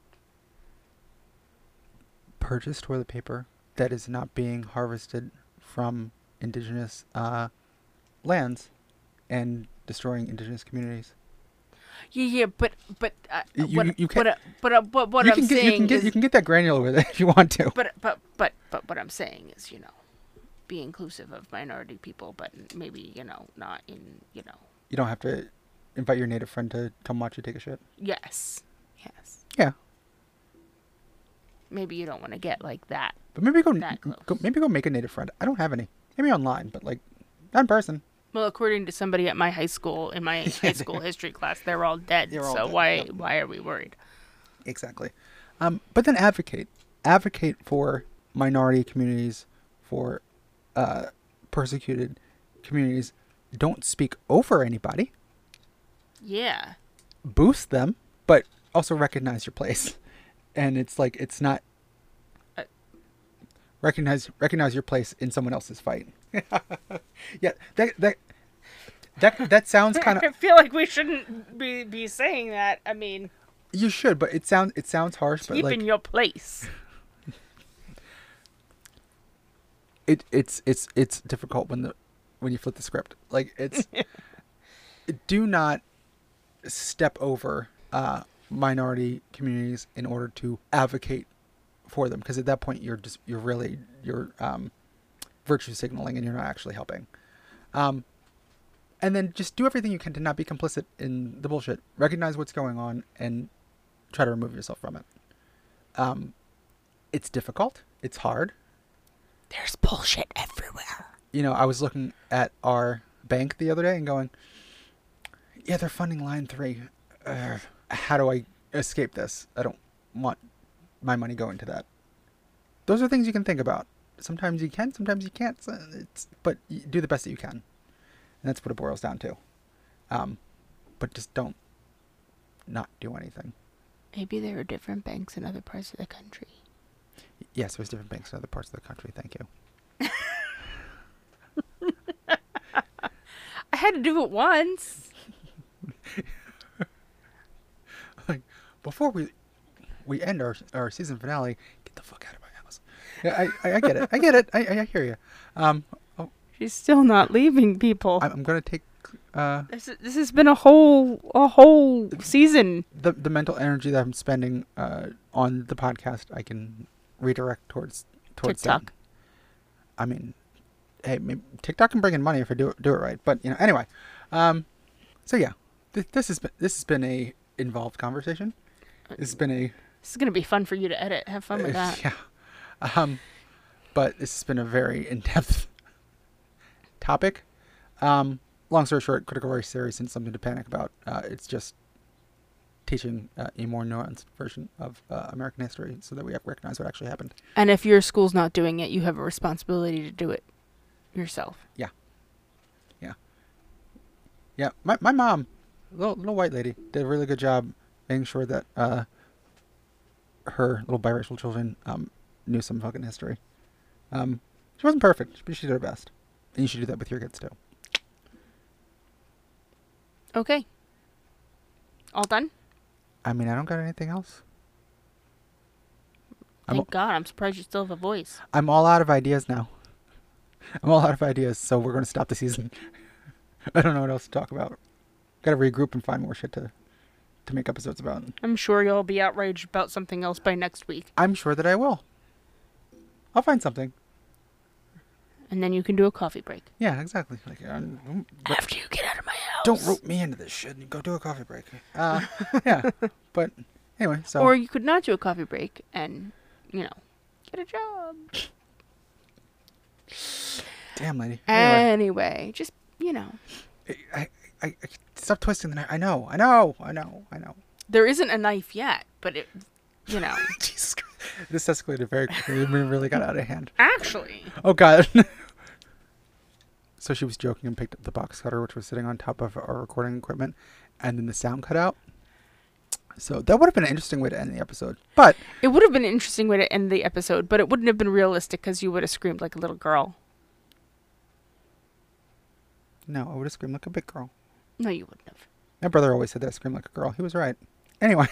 S1: Purchase toilet paper that is not being harvested from indigenous uh, lands and destroying indigenous communities.
S2: yeah, yeah, but but uh,
S1: You-
S2: what,
S1: you- you
S2: but,
S1: can't-
S2: uh, but uh, what what
S1: you
S2: I'm
S1: can get
S2: saying
S1: you can get
S2: is,
S1: you can get that granular with it if you want to.
S2: but but but but what I'm saying is, you know, be inclusive of minority people, but maybe, you know, not in, you know.
S1: You don't have to invite your native friend to come watch you take a shit.
S2: Yes, yes.
S1: Yeah,
S2: Maybe you don't want to get like that.
S1: but maybe go,
S2: That
S1: go
S2: close.
S1: maybe go make a native friend. I don't have any. Maybe online, but like not in person.
S2: Well, according to somebody at my high school, in my high school history class, they're all dead.
S1: They're all
S2: so
S1: dead,
S2: why
S1: yep.
S2: why are we worried?
S1: Exactly. Um, but then advocate. Advocate for minority communities, for uh, persecuted communities. Don't speak over anybody.
S2: Yeah.
S1: Boost them, but also recognize your place. And it's like, it's not...
S2: Uh,
S1: recognize recognize your place in someone else's fight. Yeah, that that that that sounds kind
S2: I
S1: of...
S2: feel like we shouldn't be be saying that. I mean,
S1: You should, but it sounds it sounds harsh. But
S2: keep
S1: like,
S2: in your place.
S1: it it's it's it's difficult when the when you flip the script. Like it's do not step over uh, minority communities in order to advocate for them, because at that point you're just you're really you're um, virtue signaling and you're not actually helping. Um, and then just do everything you can to not be complicit in the bullshit. Recognize what's going on and try to remove yourself from it. Um, it's difficult. It's hard.
S2: There's bullshit everywhere.
S1: You know, I was looking at our bank the other day and going, yeah, they're funding line three. Uh, how do I escape this? I don't want my money going to that. Those are things you can think about. Sometimes you can, sometimes you can't. So it's, but you do the best that you can. And that's what it boils down to. Um, but just don't not do anything.
S2: Maybe there are different banks in other parts of the country.
S1: Yes, there's different banks in other parts of the country. Thank you.
S2: I had to do it once.
S1: Like, before we we end our our season finale, get the fuck out of my house. Yeah, I, I, I get it. I get it. I, I hear you. Um, oh,
S2: She's still not leaving, people.
S1: I'm, I'm gonna take uh
S2: This is, this has been a whole a whole season.
S1: the the mental energy that I'm spending uh on the podcast. I can redirect towards towards that.
S2: TikTok.
S1: I mean, hey, maybe TikTok can bring in money if I do it, do it right. But you know, anyway. Um, so yeah, th- this has been this has been a involved conversation. This has been a
S2: This is gonna be fun for you to edit. Have fun with
S1: uh,
S2: that.
S1: yeah. Um, but this has been a very in-depth topic. Um, long story short, critical race theory isn't something to panic about. Uh, it's just teaching uh, a more nuanced version of uh, American history so that we have recognize what actually happened.
S2: And if your school's not doing it, you have a responsibility to do it yourself.
S1: Yeah. Yeah. Yeah. My my mom, little little white lady, did a really good job making sure that uh, her little biracial children um, knew some fucking history. Um, she wasn't perfect, but she did her best. And you should do that with your kids too.
S2: Okay. All done?
S1: I mean, I don't got anything else. I'm,
S2: Thank God. I'm surprised you still have a voice.
S1: I'm all out of ideas now. I'm all out of ideas, so we're going to stop the season I don't know what else to talk about. Got to regroup and find more shit to to make episodes about.
S2: I'm sure you'll be outraged about something else by next week.
S1: I'm sure that I will. I'll find something.
S2: And then you can do a coffee break.
S1: Yeah, exactly. Like, uh, don't-
S2: After you get out of my house.
S1: don't rope me into this shit and go do a coffee break. Uh, yeah, but anyway, so
S2: Or you could not do a coffee break and, you know, get a job.
S1: damn lady. Anyway,
S2: Anyway, just, you know.
S1: I, I, I, I stop twisting the knife. I know, I know, I know, I know.
S2: There isn't a knife yet, but it, you know.
S1: Jesus Christ. This escalated very quickly. We really got out of hand.
S2: Actually.
S1: Oh God. So she was joking and picked up the box cutter, which was sitting on top of our recording equipment, and then the sound cut out. So that would have been an interesting way to end the episode. But
S2: It would have been an interesting way to end the episode, but it wouldn't have been realistic because you would have screamed like a little girl.
S1: no, I would have screamed like a big girl.
S2: No, you wouldn't have.
S1: My brother always said that I screamed like a girl. He was right. Anyway.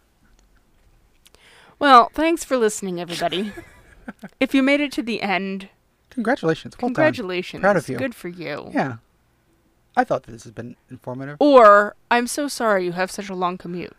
S2: Well, thanks for listening, everybody. If you made it to the end,
S1: Congratulations. Well
S2: congratulations.
S1: Proud of you.
S2: Good for you.
S1: done. Yeah. I thought that this has been informative.
S2: Or, I'm so sorry you have such a long commute.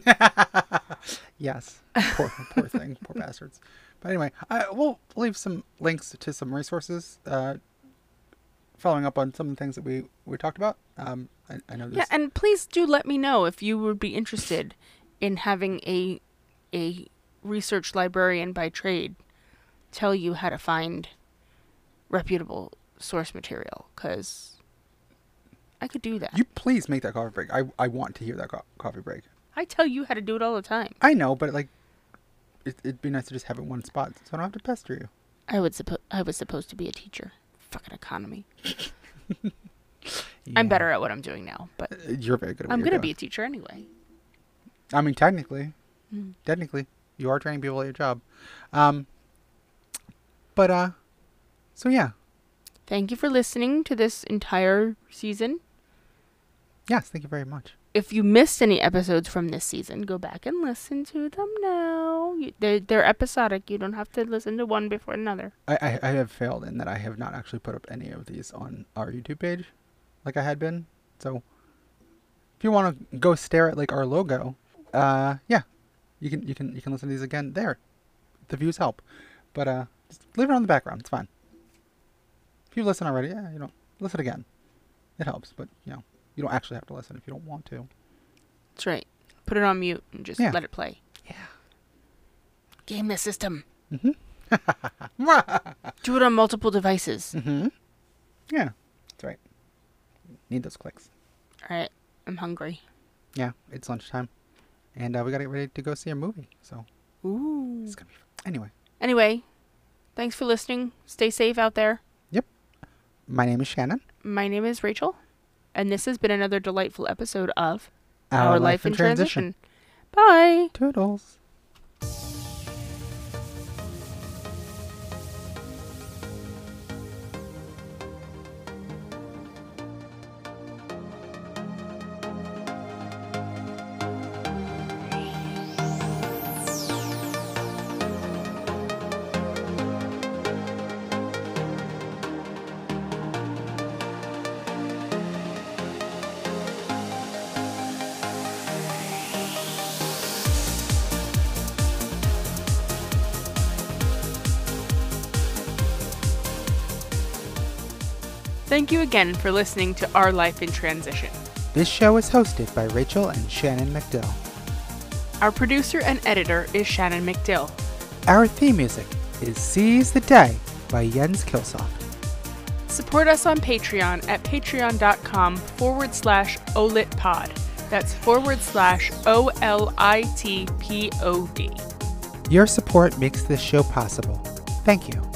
S1: Yes. Poor, poor thing. Poor bastards. But anyway, I, we'll leave some links to some resources uh, following up on some of the things that we, we talked about. Um, I, I know this.
S2: Yeah, and please do let me know if you would be interested in having a a research librarian by trade tell you how to find reputable source material, because I could do that.
S1: You please make that coffee break. I, I want to hear that co- coffee break.
S2: I tell you how to do it all the time.
S1: I know, but like, it, it'd be nice to just have it in one spot so I don't have to pester you.
S2: I would suppo- I was supposed to be a teacher. Fucking economy.
S1: Yeah.
S2: I'm better at what I'm doing now, but
S1: Uh, You're very good at what
S2: I'm
S1: you're
S2: gonna
S1: doing.
S2: be a teacher anyway.
S1: I mean, technically,
S2: Mm.
S1: technically, you are training people at your job. Um, but, uh, so yeah.
S2: Thank you for listening to this entire season.
S1: Yes, thank you very much.
S2: If you missed any episodes from this season, go back and listen to them now. You, they're, they're episodic. You don't have to listen to one before another.
S1: I, I, I have failed in that I have not actually put up any of these on our YouTube page like I had been. So if you want to go stare at like our logo, uh, yeah, you can you can you can listen to these again there. The views help, but uh, just leave it on the background. It's fine. If you listen already, yeah, you know, listen again. It helps, but you know, you don't actually have to listen if you don't want to.
S2: That's right. Put it on mute and just
S1: Yeah.
S2: let it play.
S1: Yeah.
S2: Game the system.
S1: Mm-hmm.
S2: Do it on multiple devices.
S1: Mm-hmm. Yeah, that's right. Need those clicks.
S2: All right. I'm hungry.
S1: Yeah, it's lunchtime, and uh, we gotta get ready to go see a movie. So
S2: Ooh.
S1: it's gonna be fun. Anyway.
S2: Anyway, thanks for listening. Stay safe out there.
S1: My name is Shannon.
S2: My name is Rachel, and this has been another delightful episode of Our, Life in Transition. Bye.
S1: Toodles.
S2: Thank you again for listening to Our Life in Transition.
S1: This show is hosted by Rachel and Shannon McDill.
S2: Our producer and editor is Shannon McDill.
S1: Our theme music is Seize the Day by Jens Kilsoft.
S2: Support us on Patreon at patreon.com forward slash olitpod. That's forward slash O L I T P O D.
S1: Your support makes this show possible. Thank you.